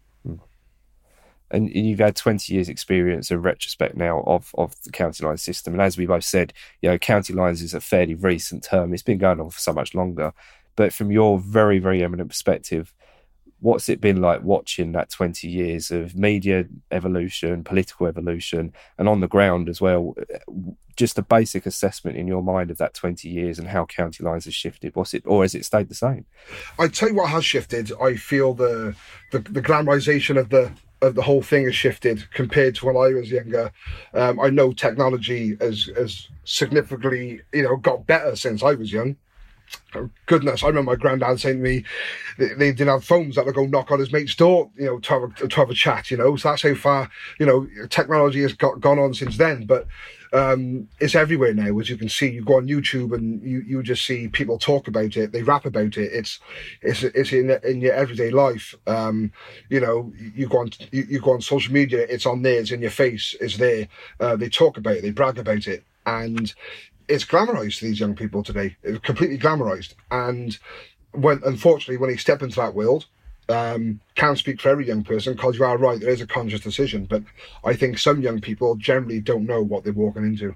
And you've had twenty years experience in retrospect now of, of the county line system. And as we both said, you know, county lines is a fairly recent term. It's been going on for so much longer. But from your very, very eminent perspective, what's it been like watching that twenty years of media evolution, political evolution, and on the ground as well? Just a basic assessment in your mind of that twenty years and how county lines has shifted. What's it, or has it stayed the same? I'd tell you what has shifted. I feel the the, the glamorization of the of the whole thing has shifted compared to when I was younger. Um, I know technology has has significantly, you know, got better since I was young. Oh, goodness, I remember my granddad saying to me, they, they didn't have phones that would go knock on his mate's door, you know, to have a, to have a chat, you know. So that's how far, you know, technology has got gone on since then. But um, it's everywhere now, as you can see. You go on YouTube and you, you just see people talk about it. They rap about it. It's it's it's in in your everyday life. Um, you know, you go on you, you go on social media. It's on there. It's in your face. It's there. Uh, they talk about it. They brag about it, and it's glamorized to these young people today. It's completely glamorized. And when, unfortunately, when they step into that world, um, can't speak for every young person, because you are right, there is a conscious decision. But I think some young people generally don't know what they're walking into.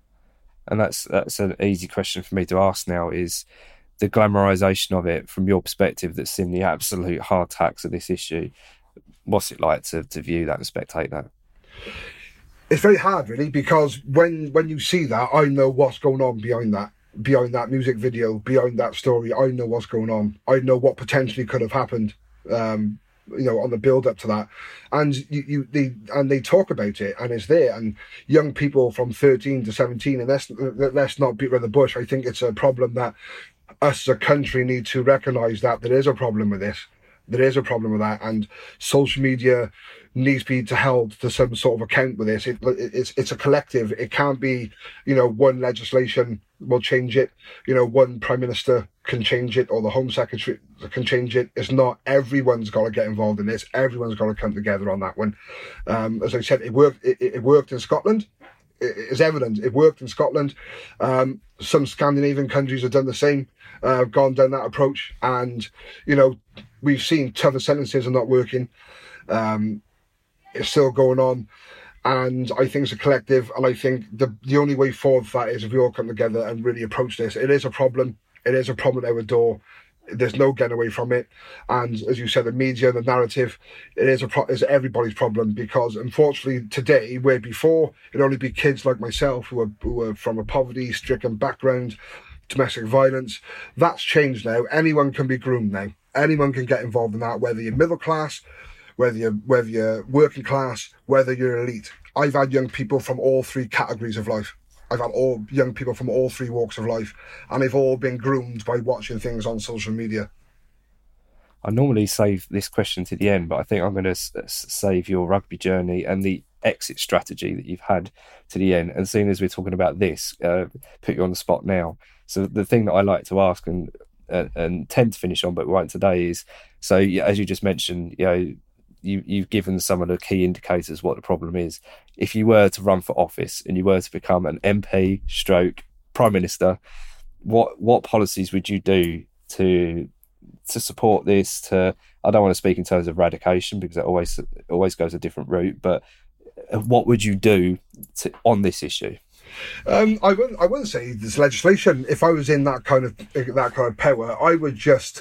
And that's that's an easy question for me to ask now, is the glamorization of it from your perspective that's seen the absolute hard tax of this issue. What's it like to, to view that and spectate that? It's very hard, really, because when when you see that, I know what's going on behind that, behind that music video, behind that story. I know what's going on. I know what potentially could have happened, um, you know, on the build up to that. And you, you they and they talk about it, and it's there. And young people from thirteen to seventeen, and let's let's not beat around the bush. I think it's a problem that us as a country need to recognise that there is a problem with this. There is a problem with that, and social media needs to be held to some sort of account with this. It, it's it's a collective. It can't be, you know, one legislation will change it. You know, one prime minister can change it, or the home secretary can change it. It's not. Everyone's got to get involved in this. Everyone's got to come together on that one. Um, as I said, it worked. It, it worked in Scotland. It is evident. It worked in Scotland. Um, some Scandinavian countries have done the same. Uh, gone down that approach, and you know, we've seen tougher sentences are not working. Um, it's still going on, and I think it's a collective, and I think the the only way forward for that is if we all come together and really approach this. It is a problem. It is a problem at our door. There's no getting away from it. And as you said, the media, the narrative, it is a pro- is everybody's problem, because unfortunately today, where before it'd only be kids like myself who are who are from a poverty-stricken background, domestic violence, that's changed now. Anyone can be groomed now. anyone can get involved in that, whether you're middle class, whether you're, whether you're working class, whether you're elite. I've had young people from all three categories of life. I've had all young people from all three walks of life, and they've all been groomed by watching things on social media. I normally save this question to the end, but I think I'm going to s- save your rugby journey and the exit strategy that you've had to the end. And seeing as we're talking about this, uh, put you on the spot now. So the thing that I like to ask and uh, and tend to finish on, but we won't today, is so yeah, as you just mentioned, you know, you you've given some of the key indicators what the problem is. If you were to run for office and you were to become an M P stroke Prime Minister, what what policies would you do to to support this? To I don't want to speak in terms of eradication because it always it always goes a different route, but what would you do to, on this issue? Um, I wouldn't. I wouldn't say there's legislation. If I was in that kind of that kind of power, I would just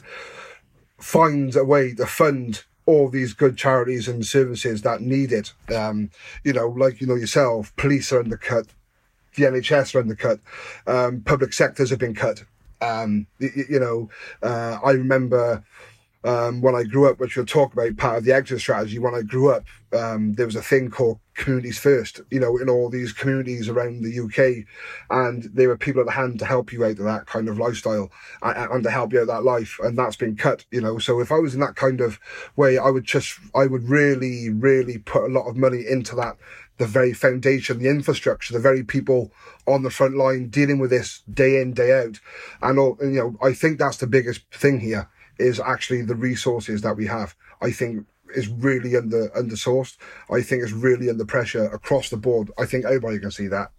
find a way to fund all these good charities and services that need it. Um, you know, like you know yourself, police are undercut, the N H S are undercut, um, public sectors have been cut. Um, you, you know, uh, I remember. Um, when I grew up, which we'll talk about, part of the exit strategy, when I grew up, um, there was a thing called Communities First, you know, in all these communities around the U K, and there were people at the hand to help you out of that kind of lifestyle and, and to help you out of that life, and that's been cut, you know. So if I was in that kind of way, I would just, I would really, really put a lot of money into that, the very foundation, the infrastructure, the very people on the front line dealing with this day in, day out. And, all, and you know, I think that's the biggest thing here, is actually the resources that we have. I think is really under undersourced. I think it's really under pressure across the board. I think everybody can see that.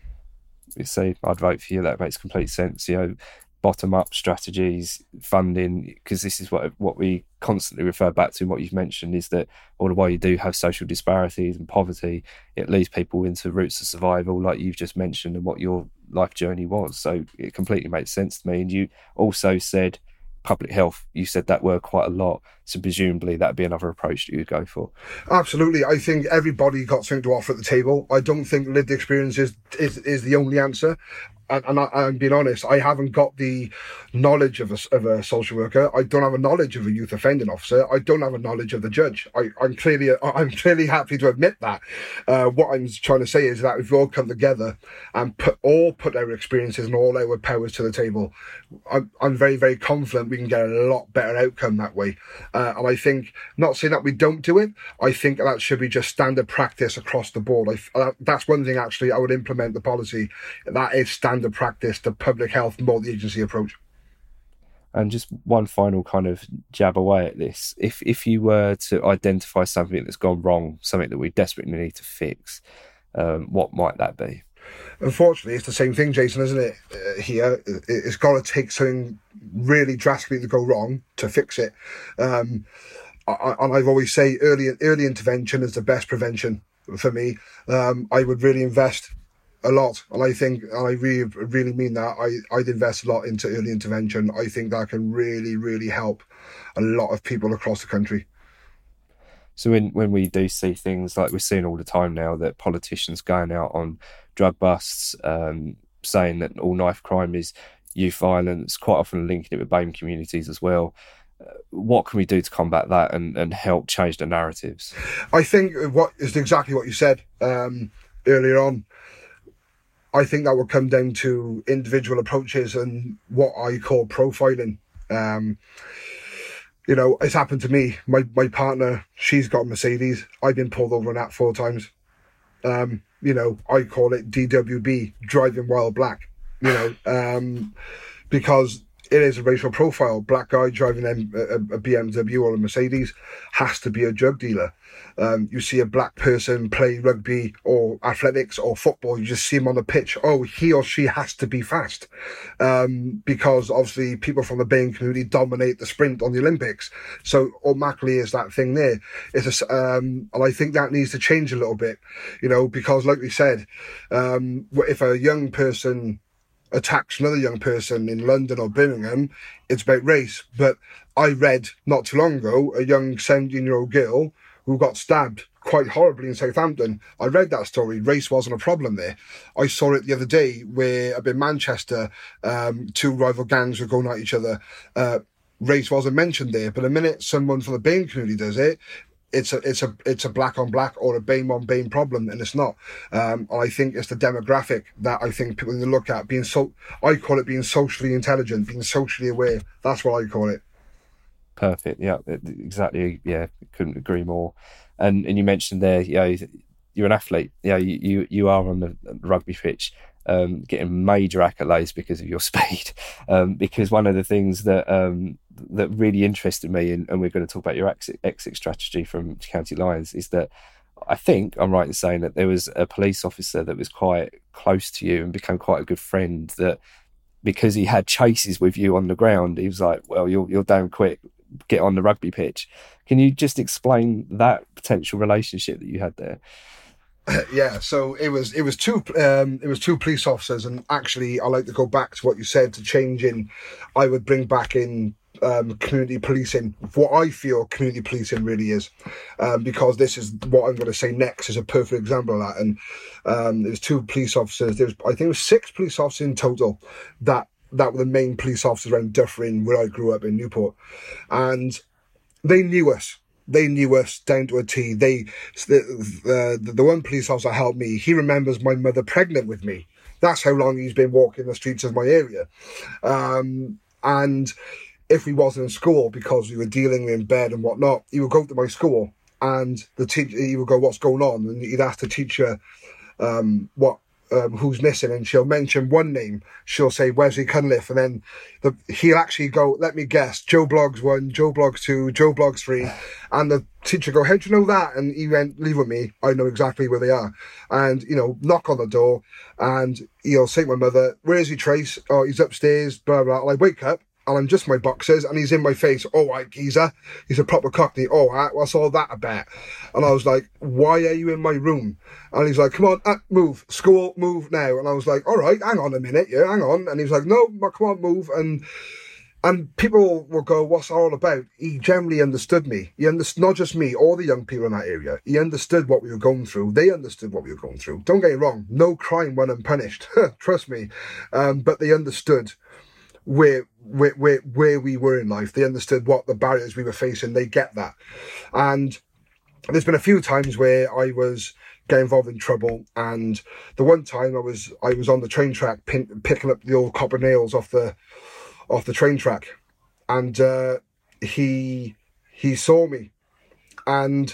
You see, I'd vote for you. That makes complete sense. You know, bottom up strategies, funding, because this is what what we constantly refer back to. And what you've mentioned is that all the while you do have social disparities and poverty, it leads people into routes of survival, like you've just mentioned, and what your life journey was. So it completely makes sense to me. And you also said public health, you said that word quite a lot, so presumably that'd be another approach that you'd go for. Absolutely. I think everybody got something to offer at the table. I don't think lived experience is is, is the only answer. And, and I, I'm being honest, I haven't got the knowledge of a, of a social worker. I don't have a knowledge of a youth offending officer. I don't have a knowledge of the judge. I, I'm clearly I'm clearly happy to admit that. Uh, what I'm trying to say is that if we all come together and put all put our experiences and all our powers to the table, I'm, I'm very, very confident we can get a lot better outcome that way. Uh, and I think, not saying that we don't do it, I think that should be just standard practice across the board. I, uh, that's one thing, actually, I would implement the policy. That is standard practice, the public health multi-agency approach. And just one final kind of jab away at this. If if you were to identify something that's gone wrong, something that we desperately need to fix, um, what might that be? Unfortunately, it's the same thing, Jason, isn't it? Uh, here, it's got to take something really drastically to go wrong to fix it. Um, I, and I've always say early early intervention is the best prevention for me. Um, I would really invest a lot, and I think, and I really, really mean that. I, I'd invest a lot into early intervention. I think that can really, really help a lot of people across the country. So when, when we do see things like we're seeing all the time now, that politicians going out on drug busts, um, saying that all knife crime is youth violence, quite often linking it with BAME communities as well. Uh, what can we do to combat that and, and help change the narratives? I think what is exactly what you said um, earlier on. I think that will come down to individual approaches and what I call profiling. Um, you know, it's happened to me. My my partner, she's got a Mercedes. I've been pulled over on that four times. Um, you know, I call it D W B, driving while black. You know, um, because it is a racial profile. Black guy driving a, a B M W or a Mercedes has to be a drug dealer. Um, you see a black person play rugby or athletics or football, you just see him on the pitch. Oh, he or she has to be fast. Um, because obviously people from the BAME community dominate the sprint on the Olympics. So automatically is that thing there. It's a, um, and I think that needs to change a little bit, you know, because like we said, um, if a young person attacks another young person in London or Birmingham, it's about race. But I read not too long ago a young seventeen-year-old girl who got stabbed quite horribly in Southampton. I read that story. Race wasn't a problem there. I saw it the other day where up in Manchester, um, two rival gangs were going at each other. Uh, race wasn't mentioned there. But the minute someone from the BAME community does it, it's a it's a it's a black on black or a BAME on BAME problem, and it's not. Um, and I think it's the demographic that I think people need to look at. Being so, I call it being socially intelligent, being socially aware. That's what I call it. Perfect. Yeah, exactly. Yeah, couldn't agree more. And and you mentioned there, you know, you're an athlete. Yeah, you you, you are on the rugby pitch, um, getting major accolades because of your speed. Um, because one of the things that um, that really interested me, and, and we're going to talk about your exit, exit strategy from County Lions, is that I think I'm right in saying that there was a police officer that was quite close to you and became quite a good friend. That because he had chases with you on the ground, he was like, "Well, you're you're damn quick. Get on the rugby pitch." Can you just explain that potential relationship that you had there? Yeah, so it was it was two um, it was two police officers, and actually I like to go back to what you said to change in. I would bring back in um, community policing, what I feel community policing really is, um, because this is what I'm going to say next is a perfect example of that. And um, there's two police officers. There was I think it was six police officers in total that that were the main police officers around Dufferin, where I grew up in Newport, and they knew us. They knew us down to a T. They, the, the, the one police officer helped me. He remembers my mother pregnant with me. That's how long he's been walking the streets of my area. Um, and if we wasn't in school because we were dealing in bed and whatnot, he would go to my school and the teacher, he would go, "What's going on?" And he'd ask the teacher um, what Um, who's missing, and she'll mention one name. She'll say Wesley Cunliffe, and then the, he'll actually go, "Let me guess, Joe Bloggs one, Joe Bloggs two, Joe Bloggs three," and the teacher go, "How do you know that?" And he went, "Leave with me, I know exactly where they are." And you know, knock on the door, and he'll say to my mother, "Where is he, Trace?" "Oh, he's upstairs." Blah blah. And I wake up, and I'm just in my boxers, and he's in my face. "Oh, right, geezer, he's a proper cockney." "Oh, right, what's all that about?" And I was like, "Why are you in my room?" And he's like, "Come on, uh, move, school, move now." And I was like, "All right, hang on a minute, yeah, hang on." And he's like, "No, come on, move." And and people will go, "What's that all about?" He generally understood me. He understood, not just me, all the young people in that area. He understood what we were going through. They understood what we were going through. Don't get me wrong, no crime went unpunished. Trust me. Um, but they understood where, where, where, where we were in life. They understood what the barriers we were facing. They get that. And there's been a few times where I was getting involved in trouble, and the one time I was I was on the train track pin, picking up the old copper nails off the off the train track, and uh, he he saw me, and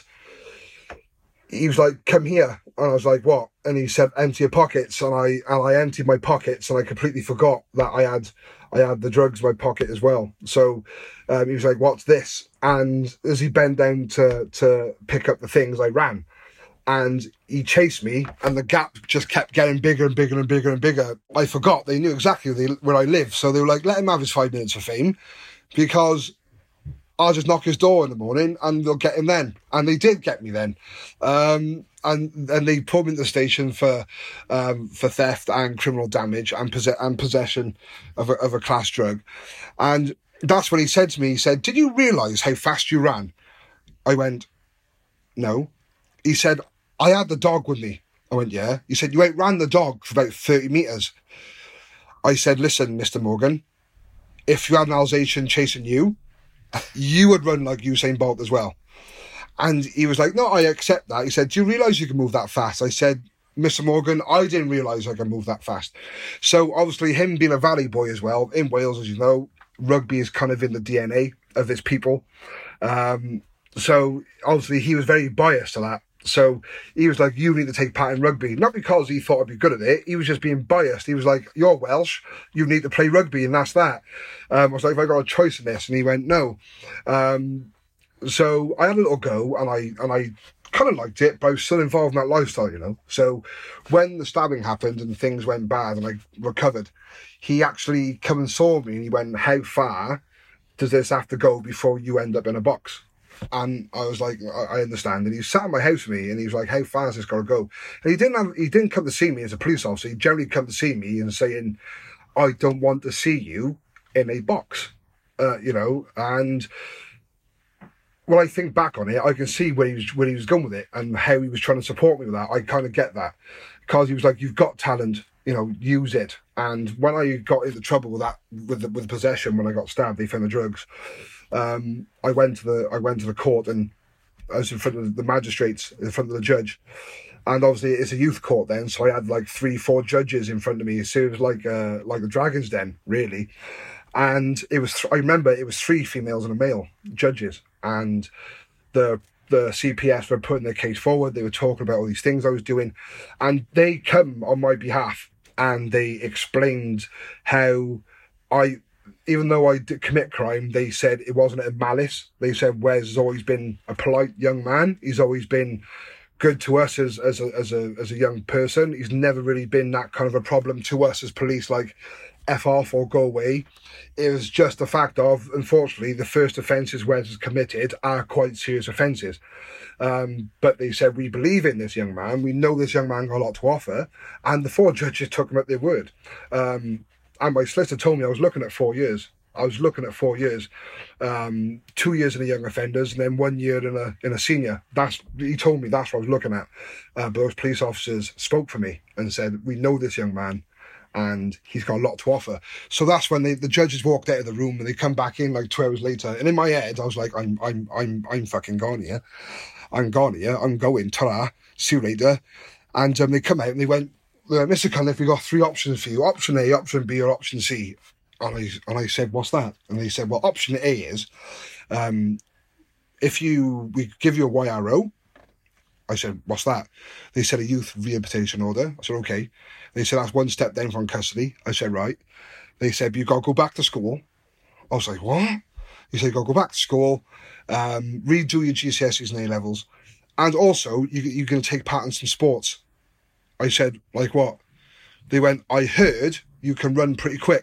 he was like, "Come here," and I was like, "What?" And he said, "Empty your pockets," and I and I emptied my pockets, and I completely forgot that I had I had the drugs in my pocket as well. So um, he was like, "What's this?" And as he bent down to to pick up the things, I ran. And he chased me, and the gap just kept getting bigger and bigger and bigger and bigger. I forgot they knew exactly where, they, where I lived, so they were like, "Let him have his five minutes of fame, because I'll just knock his door in the morning, and they'll get him then." And they did get me then, um, and and they pulled me into the station for um, for theft and criminal damage and, possess- and possession of a, of a class drug. And that's when he said to me, he said, "Did you realise how fast you ran?" I went, "No." He said, "I had the dog with me." I went, "Yeah." He said, "You outran the dog for about thirty metres. I said, "Listen, Mister Morgan, if you had an Alsatian chasing you, you would run like Usain Bolt as well." And he was like, "No, I accept that." He said, "Do you realise you can move that fast?" I said, "Mister Morgan, I didn't realise I could move that fast." So obviously him being a Valley boy as well, in Wales, as you know, rugby is kind of in the D N A of its people. Um, so obviously he was very biased to that. So he was like, "You need to take part in rugby." Not because he thought I'd be good at it. He was just being biased. He was like, "You're Welsh. You need to play rugby," and that's that. Um, I was like, "Have I got a choice in this?" And he went, "No." Um, so I had a little go, and I and I kind of liked it, but I was still involved in that lifestyle, you know. So when the stabbing happened and things went bad and I recovered, he actually come and saw me, and he went, "How far does this have to go before you end up in a box?" And I was like, I understand. And he sat in my house with me, and he was like, "How far has this got to go?" And he didn't have, he didn't come to see me as a police officer. He generally come to see me and saying, "I don't want to see you in a box," uh, you know. And when I think back on it, I can see where he was, where he was going with it and how he was trying to support me with that. I kind of get that, because he was like, "You've got talent. you know, use it. And when I got into trouble with that, with the, with possession, when I got stabbed, they found the drugs. Um, I went to the I went to the court, and I was in front of the magistrates, in front of the judge. And obviously it's a youth court then, so I had like three, four judges in front of me. So it was like uh, like the Dragon's Den, really. And it was, th- I remember it was three females and a male judges. And the the C P S were putting their case forward. They were talking about all these things I was doing. And they come on my behalf and they explained how I, even though I did commit crime, they said it wasn't a malice. They said Wes has always been a polite young man. He's always been good to us as as a as a as a young person. He's never really been that kind of a problem to us as police, like F off or go away. It was just the fact of, unfortunately, the first offences Wes has committed are quite serious offences. Um, but they said, we believe in this young man. We know this young man got a lot to offer. And the four judges took him at their word. Um, and my solicitor told me I was looking at four years. I was looking at four years, um, two years in a young offenders, and then one year in a in a senior. That's he told me that's what I was looking at. Uh, but those police officers spoke for me and said, we know this young man, and he's got a lot to offer. So that's when they, the judges walked out of the room, and they come back in like two hours later. And in my head, I was like, I'm I'm I'm I'm fucking gone here. I'm gone here. I'm going. Ta-ra. See you later. And um, they come out and they went, Mister Cunliffe, we've got three options for you: option A, option B, or option C. And I, and I said, what's that? And they said, well, option A is, um, if you, we give you a Y R O. I said, what's that? They said, a youth rehabilitation order. I said, okay. They said, that's one step down from custody. I said, right. They said, you got to go back to school. I was like, what? He said, you got to go back to school, um, redo your G C S Es and A levels. And also, you, you're going to take part in some sports. I said, like what? They went, I heard you can run pretty quick.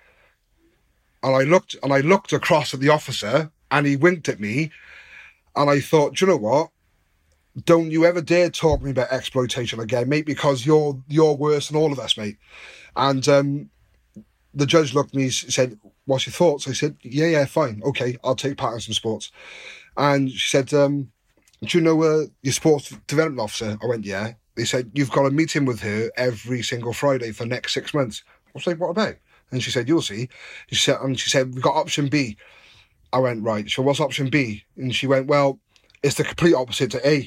And I looked and I looked across at the officer and he winked at me. And I thought, do you know what? Don't you ever dare talk to me about exploitation again, mate, because you're you're worse than all of us, mate. And um, the judge looked at me and said, what's your thoughts? I said, yeah, yeah, fine. Okay, I'll take part in some sports. And she said, um, do you know uh, your sports development officer? I went, yeah. They said, you've got to meet him with her every single Friday for the next six months. I was like, what about? And she said, you'll see. She said, and she said, we've got option B. I went, right. So what's option B? And she went, well, it's the complete opposite to A.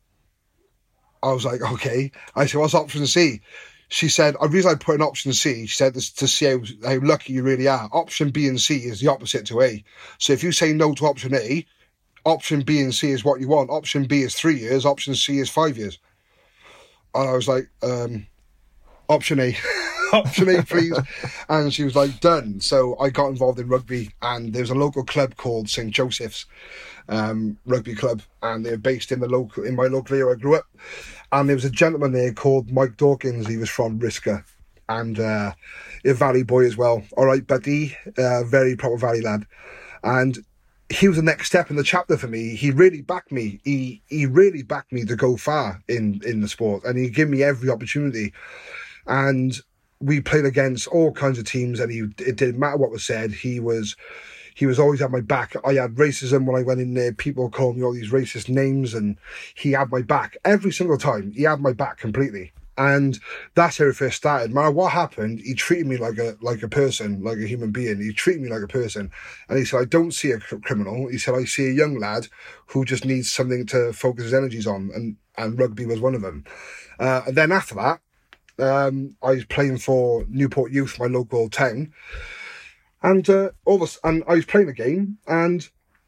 I was like, okay. I said, what's option C? She said, the reason I put an option C, she said, this to see how, how lucky you really are. Option B and C is the opposite to A. So if you say no to option A, option B and C is what you want. Option B is three years. Option C is five years. And I was like, um, option A. Option A, please. And she was like, done. So I got involved in rugby, and there's a local club called Saint Joseph's um, Rugby Club, and they're based in the local in my local area I grew up. And there was a gentleman there called Mike Dawkins. He was from Risca, and uh, a Valley boy as well. All right, buddy, uh, very proper Valley lad. And he was the next step in the chapter for me. He really backed me. He he really backed me to go far in, in the sport, and he gave me every opportunity. And we played against all kinds of teams, and he it didn't matter what was said. He was he was always at my back. I had racism when I went in there. People called me all these racist names, and he had my back every single time. He had my back completely. And that's how it first started. No matter what happened, he treated me like a like a person, like a human being. He treated me like a person. And he said, I don't see a criminal. He said, I see a young lad who just needs something to focus his energies on. And, and rugby was one of them. Uh, and then after that, um, I was playing for Newport Youth, my local town. And, uh, all of a, and I was playing a game, and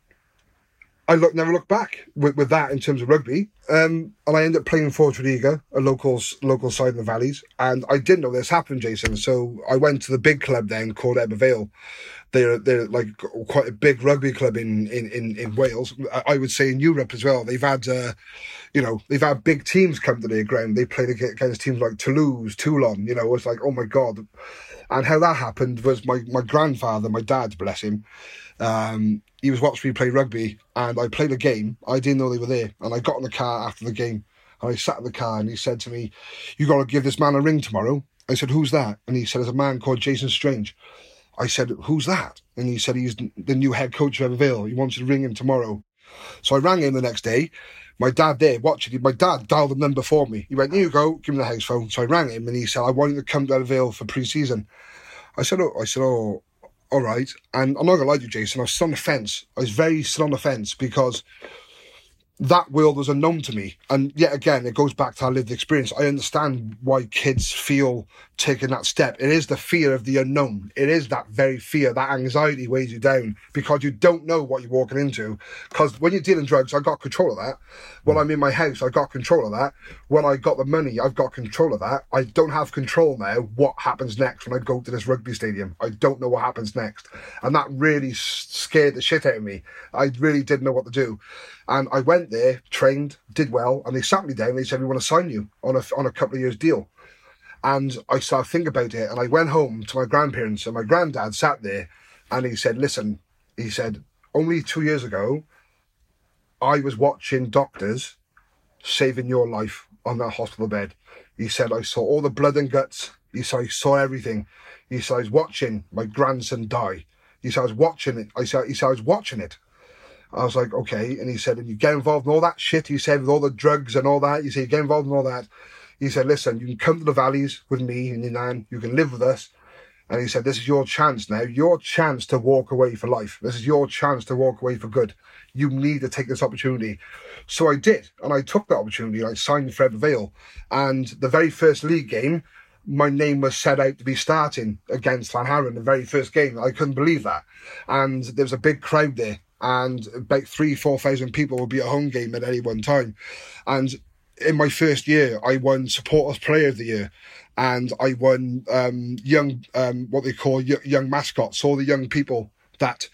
I look, never looked back with, with that in terms of rugby. Um, and I ended up playing for Tredegar, a local local side in the Valleys. And I didn't know this happened, Jason. So I went to the big club then called Ebervale. They're they're like quite a big rugby club in in, in, in Wales. I would say in Europe as well. They've had uh, you know they've had big teams come to their ground. They played against teams like Toulouse, Toulon. You know, it's like, oh my god. And how that happened was my my grandfather, my dad, bless him. Um, he was watching me play rugby, and I played a game. I didn't know they were there, and I got in the car after the game, and I sat in the car, and he said to me, "You got to give this man a ring tomorrow." I said, "Who's that?" And he said, "There's a man called Jason Strange." I said, "Who's that?" And he said, "He's the new head coach of Ebervale. He wants you to ring him tomorrow." So I rang him the next day, my dad there watching. My dad dialed the number for me. He went, here you go, give me the house phone. So I rang him and he said, I want you to come to Vale for pre-season. I said, oh, I said, oh, all right. And I'm not going to lie to you, Jason, I was still on the fence. I was very still on the fence because that world was unknown to me. And yet again, it goes back to our lived experience. I understand why kids feel taking that step. It is the fear of the unknown. It is that very fear, that anxiety weighs you down because you don't know what you're walking into. Because when you're dealing drugs, I got control of that. When I'm in my house, I got control of that. When I got the money, I've got control of that. I don't have control now what happens next when I go to this rugby stadium. I don't know what happens next. And that really scared the shit out of me. I really didn't know what to do. And I went there, trained, did well, and they sat me down and they said, we want to sign you on a, on a couple of years deal. And I started thinking about it, and I went home to my grandparents, and my granddad sat there, and he said, listen, he said, only two years ago, I was watching doctors saving your life on that hospital bed. He said, I saw all the blood and guts. He said, I saw everything. He said, I was watching my grandson die. He said, I was watching it. I said, he said, I was watching it. I was like, okay. And he said, and you get involved in all that shit, he said, with all the drugs and all that. He said, you get involved in all that. He said, listen, you can come to the valleys with me and your nan. You can live with us. And he said, this is your chance now. Your chance to walk away for life. This is your chance to walk away for good. You need to take this opportunity. So I did. And I took that opportunity. I signed for Vale. And the very first league game, my name was set out to be starting against Llanharan, the very first game. I couldn't believe that. And there was a big crowd there. And about three, four thousand people would be at a home game at any one time. And in my first year, I won Supporters Player of the Year, and I won um, young, um, what they call y- young mascots. All the young people that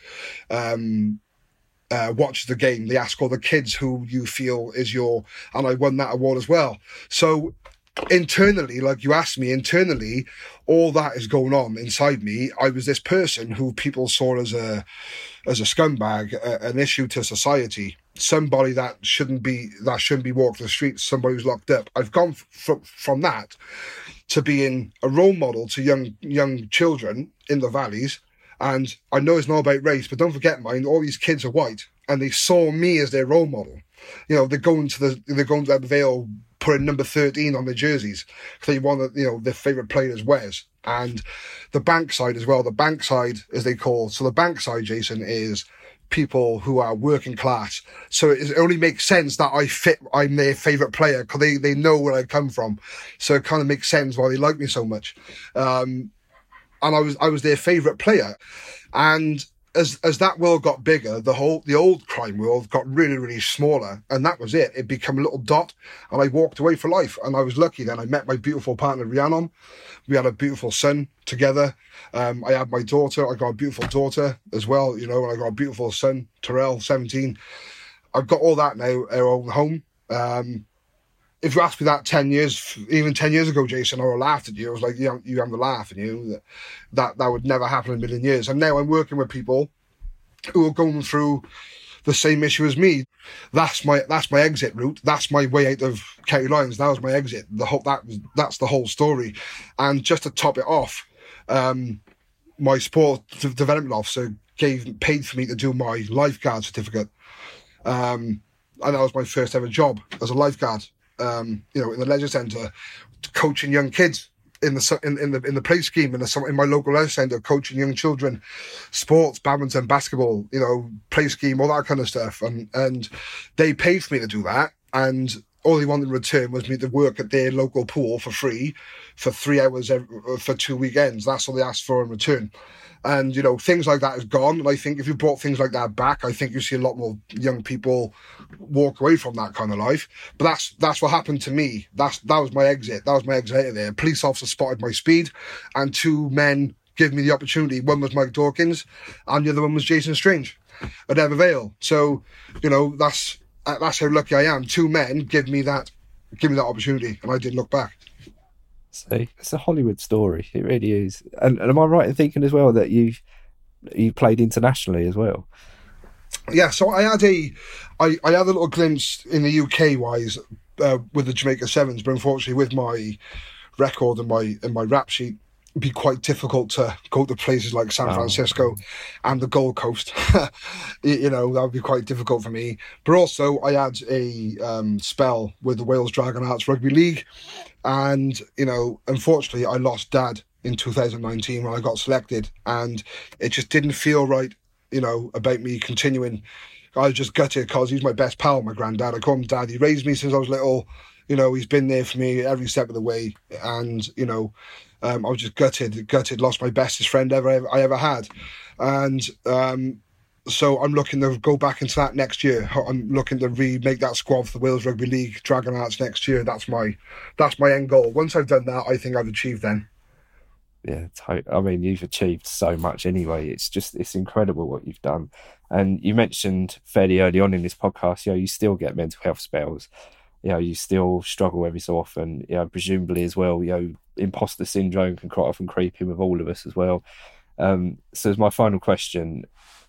um, uh, watch the game, they ask all the kids who you feel is your, and I won that award as well. So internally, like you asked me, internally, all that is going on inside me. I was this person who people saw as a as a scumbag, a, an issue to society, somebody that shouldn't be that shouldn't be walking the streets, somebody who's locked up. I've gone from from that to being a role model to young young children in the valleys. And I know it's not about race, but don't forget, mind, all these kids are white, and they saw me as their role model. You know, they're going to the they're going to Vale, putting number thirteen on their jerseys because they want, you know, their favourite players wears. And the bank side as well, the bank side, as they call. So the bank side, Jason, is people who are working class. So it only makes sense that I fit, I'm their favourite player because they, they know where I come from. So it kind of makes sense why they like me so much. Um, and I was I was their favourite player. And as as that world got bigger, the whole the old crime world got really, really smaller, and that was it. It became a little dot, and I walked away for life. And I was lucky then. I met my beautiful partner, Rhiannon. We had a beautiful son together. Um, I had my daughter. I got a beautiful daughter as well, you know, and I got a beautiful son, Terrell, seventeen. I've got all that now at our own home. Um, if you asked me that ten years, even ten years ago, Jason, I would have laughed at you. I was like, you, you have to laugh, and you that, that that would never happen in a million years. And now I'm working with people who are going through the same issue as me. That's my that's my exit route. That's my way out of County Lions. That was my exit. The whole that was that's the whole story. And just to top it off, um, my sport development officer gave paid for me to do my lifeguard certificate, um, and that was my first ever job as a lifeguard. Um, you know, in the leisure centre, coaching young kids in the in, in the in the play scheme in the in my local leisure centre, coaching young children, sports, badminton, basketball, you know, play scheme, all that kind of stuff, and and they paid for me to do that, and all they wanted in return was me to work at their local pool for free for three hours every, for two weekends. That's all they asked for in return. And, you know, things like that is gone. And I think if you brought things like that back, I think you see a lot more young people walk away from that kind of life. But that's that's what happened to me. That's That was my exit. That was my exit out of there. A police officer spotted my speed, and two men gave me the opportunity. One was Mike Dawkins, and the other one was Jason Strange at Ebbw Vale. So, you know, that's that's how lucky I am. Two men give me that, give me that opportunity, and I didn't look back. See, it's a Hollywood story. It really is. And, and am I right in thinking as well that you you played internationally as well? Yeah, so I had a, I, I had a little glimpse in the U K wise uh, with the Jamaica Sevens, but unfortunately with my record and my and my rap sheet be quite difficult to go to places like San Francisco oh. and the Gold Coast. You know, that would be quite difficult for me. But also, I had a um, spell with the Wales Dragon Hearts Rugby League. And, you know, unfortunately, I lost Dad in two thousand nineteen when I got selected. And it just didn't feel right, you know, about me continuing. I was just gutted because he's my best pal, my granddad. I call him Dad. He raised me since I was little. You know, he's been there for me every step of the way. And, you know, um, I was just gutted, gutted, lost my bestest friend ever, ever I ever had. And um, so I'm looking to go back into that next year. I'm looking to remake that squad for the Wales Rugby League Dragon Hearts next year. That's my that's my end goal. Once I've done that, I think I've achieved then. Yeah, I mean, you've achieved so much anyway. It's just, it's incredible what you've done. And you mentioned fairly early on in this podcast, you know, you still get mental health spells. You know, you still struggle every so often, you know, presumably as well, you know, imposter syndrome can quite often creep in with all of us as well. Um, so as my final question,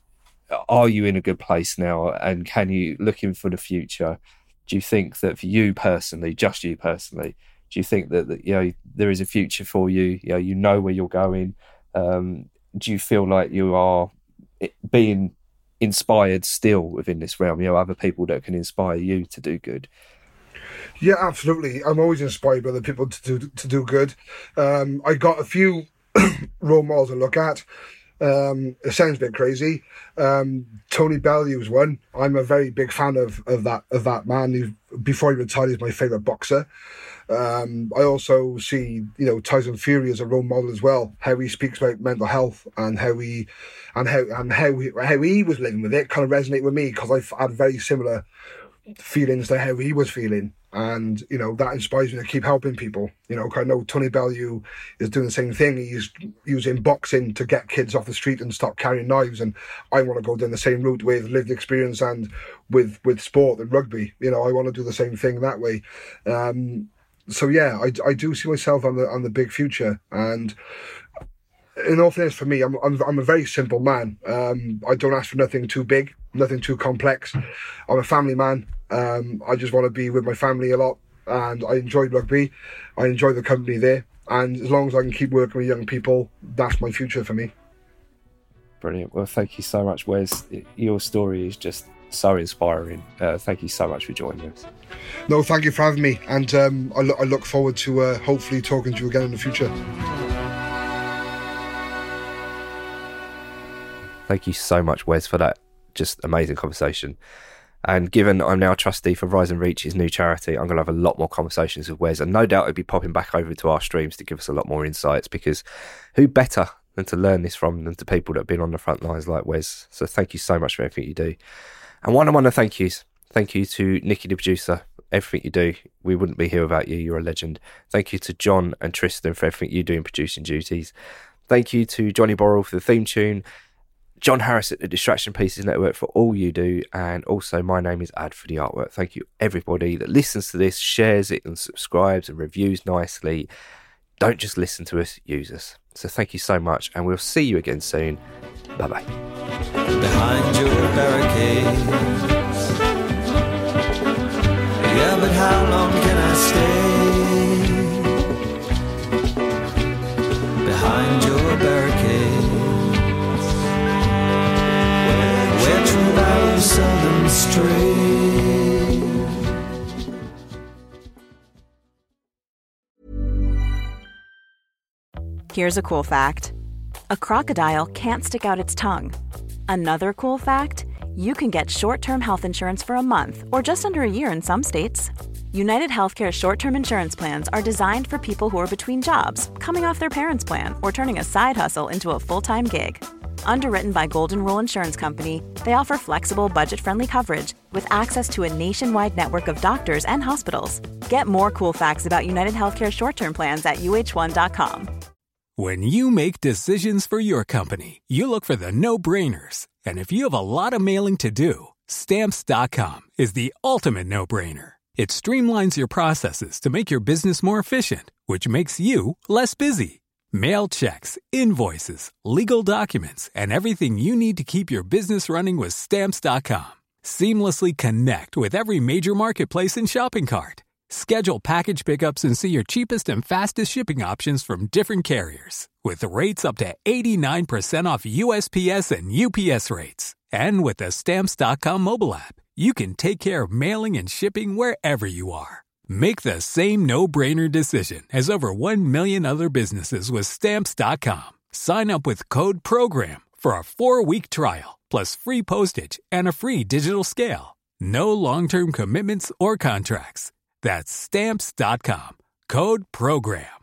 are you in a good place now? And can you, looking for the future, do you think that for you personally, just you personally, do you think that, that you know, there is a future for you? You know, you know where you're going. Um, do you feel like you are being inspired still within this realm? You know, other people that can inspire you to do good? Yeah, absolutely. I'm always inspired by other people to do to do good. Um, I got a few role models to look at. Um, it sounds a bit crazy. Um, Tony Bellew was one. I'm a very big fan of of that of that man. Who, before he retired, he's my favourite boxer. Um, I also see, you know, Tyson Fury as a role model as well. How he speaks about mental health and how he and how and how he, how he was living with it kind of resonate with me because I've had very similar feelings to how he was feeling. And, you know, that inspires me to keep helping people. You know, I know Tony Bellew is doing the same thing. He's using boxing to get kids off the street and stop carrying knives. And I want to go down the same route with lived experience and with, with sport and rugby. You know, I want to do the same thing that way. Um, so, yeah, I, I do see myself on the on the big future. And in all fairness, for me, I'm, I'm, I'm a very simple man. Um, I don't ask for nothing too big, nothing too complex. I'm a family man. Um, I just want to be with my family a lot, and I enjoy rugby. I enjoy the company there, and as long as I can keep working with young people, that's my future for me. Brilliant. Well, thank you so much, Wes. Your story is just so inspiring. Uh, thank you so much for joining us. No, thank you for having me, and um, I, lo- I look forward to uh, hopefully talking to you again in the future. Thank you so much, Wes, for that just amazing conversation. And given I'm now trustee for Rise and Reach's new charity, I'm going to have a lot more conversations with Wes, and no doubt he'll be popping back over to our streams to give us a lot more insights, because who better than to learn this from than to people that have been on the front lines like Wes. So thank you so much for everything you do. And one of my thank yous, thank you to Nikki the producer, everything you do. We wouldn't be here without you, you're a legend. Thank you to John and Tristan for everything you do in producing duties. Thank you to Johnny Borrell for the theme tune. John Harris at the Distraction Pieces Network for all you do, and also my name is Ad for the artwork. Thank you everybody that listens to this, shares it and subscribes and reviews nicely. Don't just listen to us, use us. So thank you so much, and we'll see you again soon. Bye bye. Behind your barricades, yeah, but how long can I stay behind your barricades? Where true values seldom stray. Here's a cool fact. A crocodile can't stick out its tongue. Another cool fact, you can get short-term health insurance for a month or just under a year in some states. United Healthcare short-term insurance plans are designed for people who are between jobs, coming off their parents' plan, or turning a side hustle into a full-time gig. Underwritten by Golden Rule Insurance Company, they offer flexible, budget-friendly coverage with access to a nationwide network of doctors and hospitals. Get more cool facts about United Healthcare short-term plans at U H one dot com. When you make decisions for your company, you look for the no-brainers. And if you have a lot of mailing to do, Stamps dot com is the ultimate no-brainer. It streamlines your processes to make your business more efficient, which makes you less busy. Mail checks, invoices, legal documents, and everything you need to keep your business running with Stamps dot com. Seamlessly connect with every major marketplace and shopping cart. Schedule package pickups and see your cheapest and fastest shipping options from different carriers, with rates up to eighty-nine percent off U S P S and U P S rates. And with the Stamps dot com mobile app, you can take care of mailing and shipping wherever you are. Make the same no-brainer decision as over one million other businesses with Stamps dot com. Sign up with code PROGRAM for a four-week trial, plus free postage and a free digital scale. No long-term commitments or contracts. That's Stamps dot com. Code PROGRAM.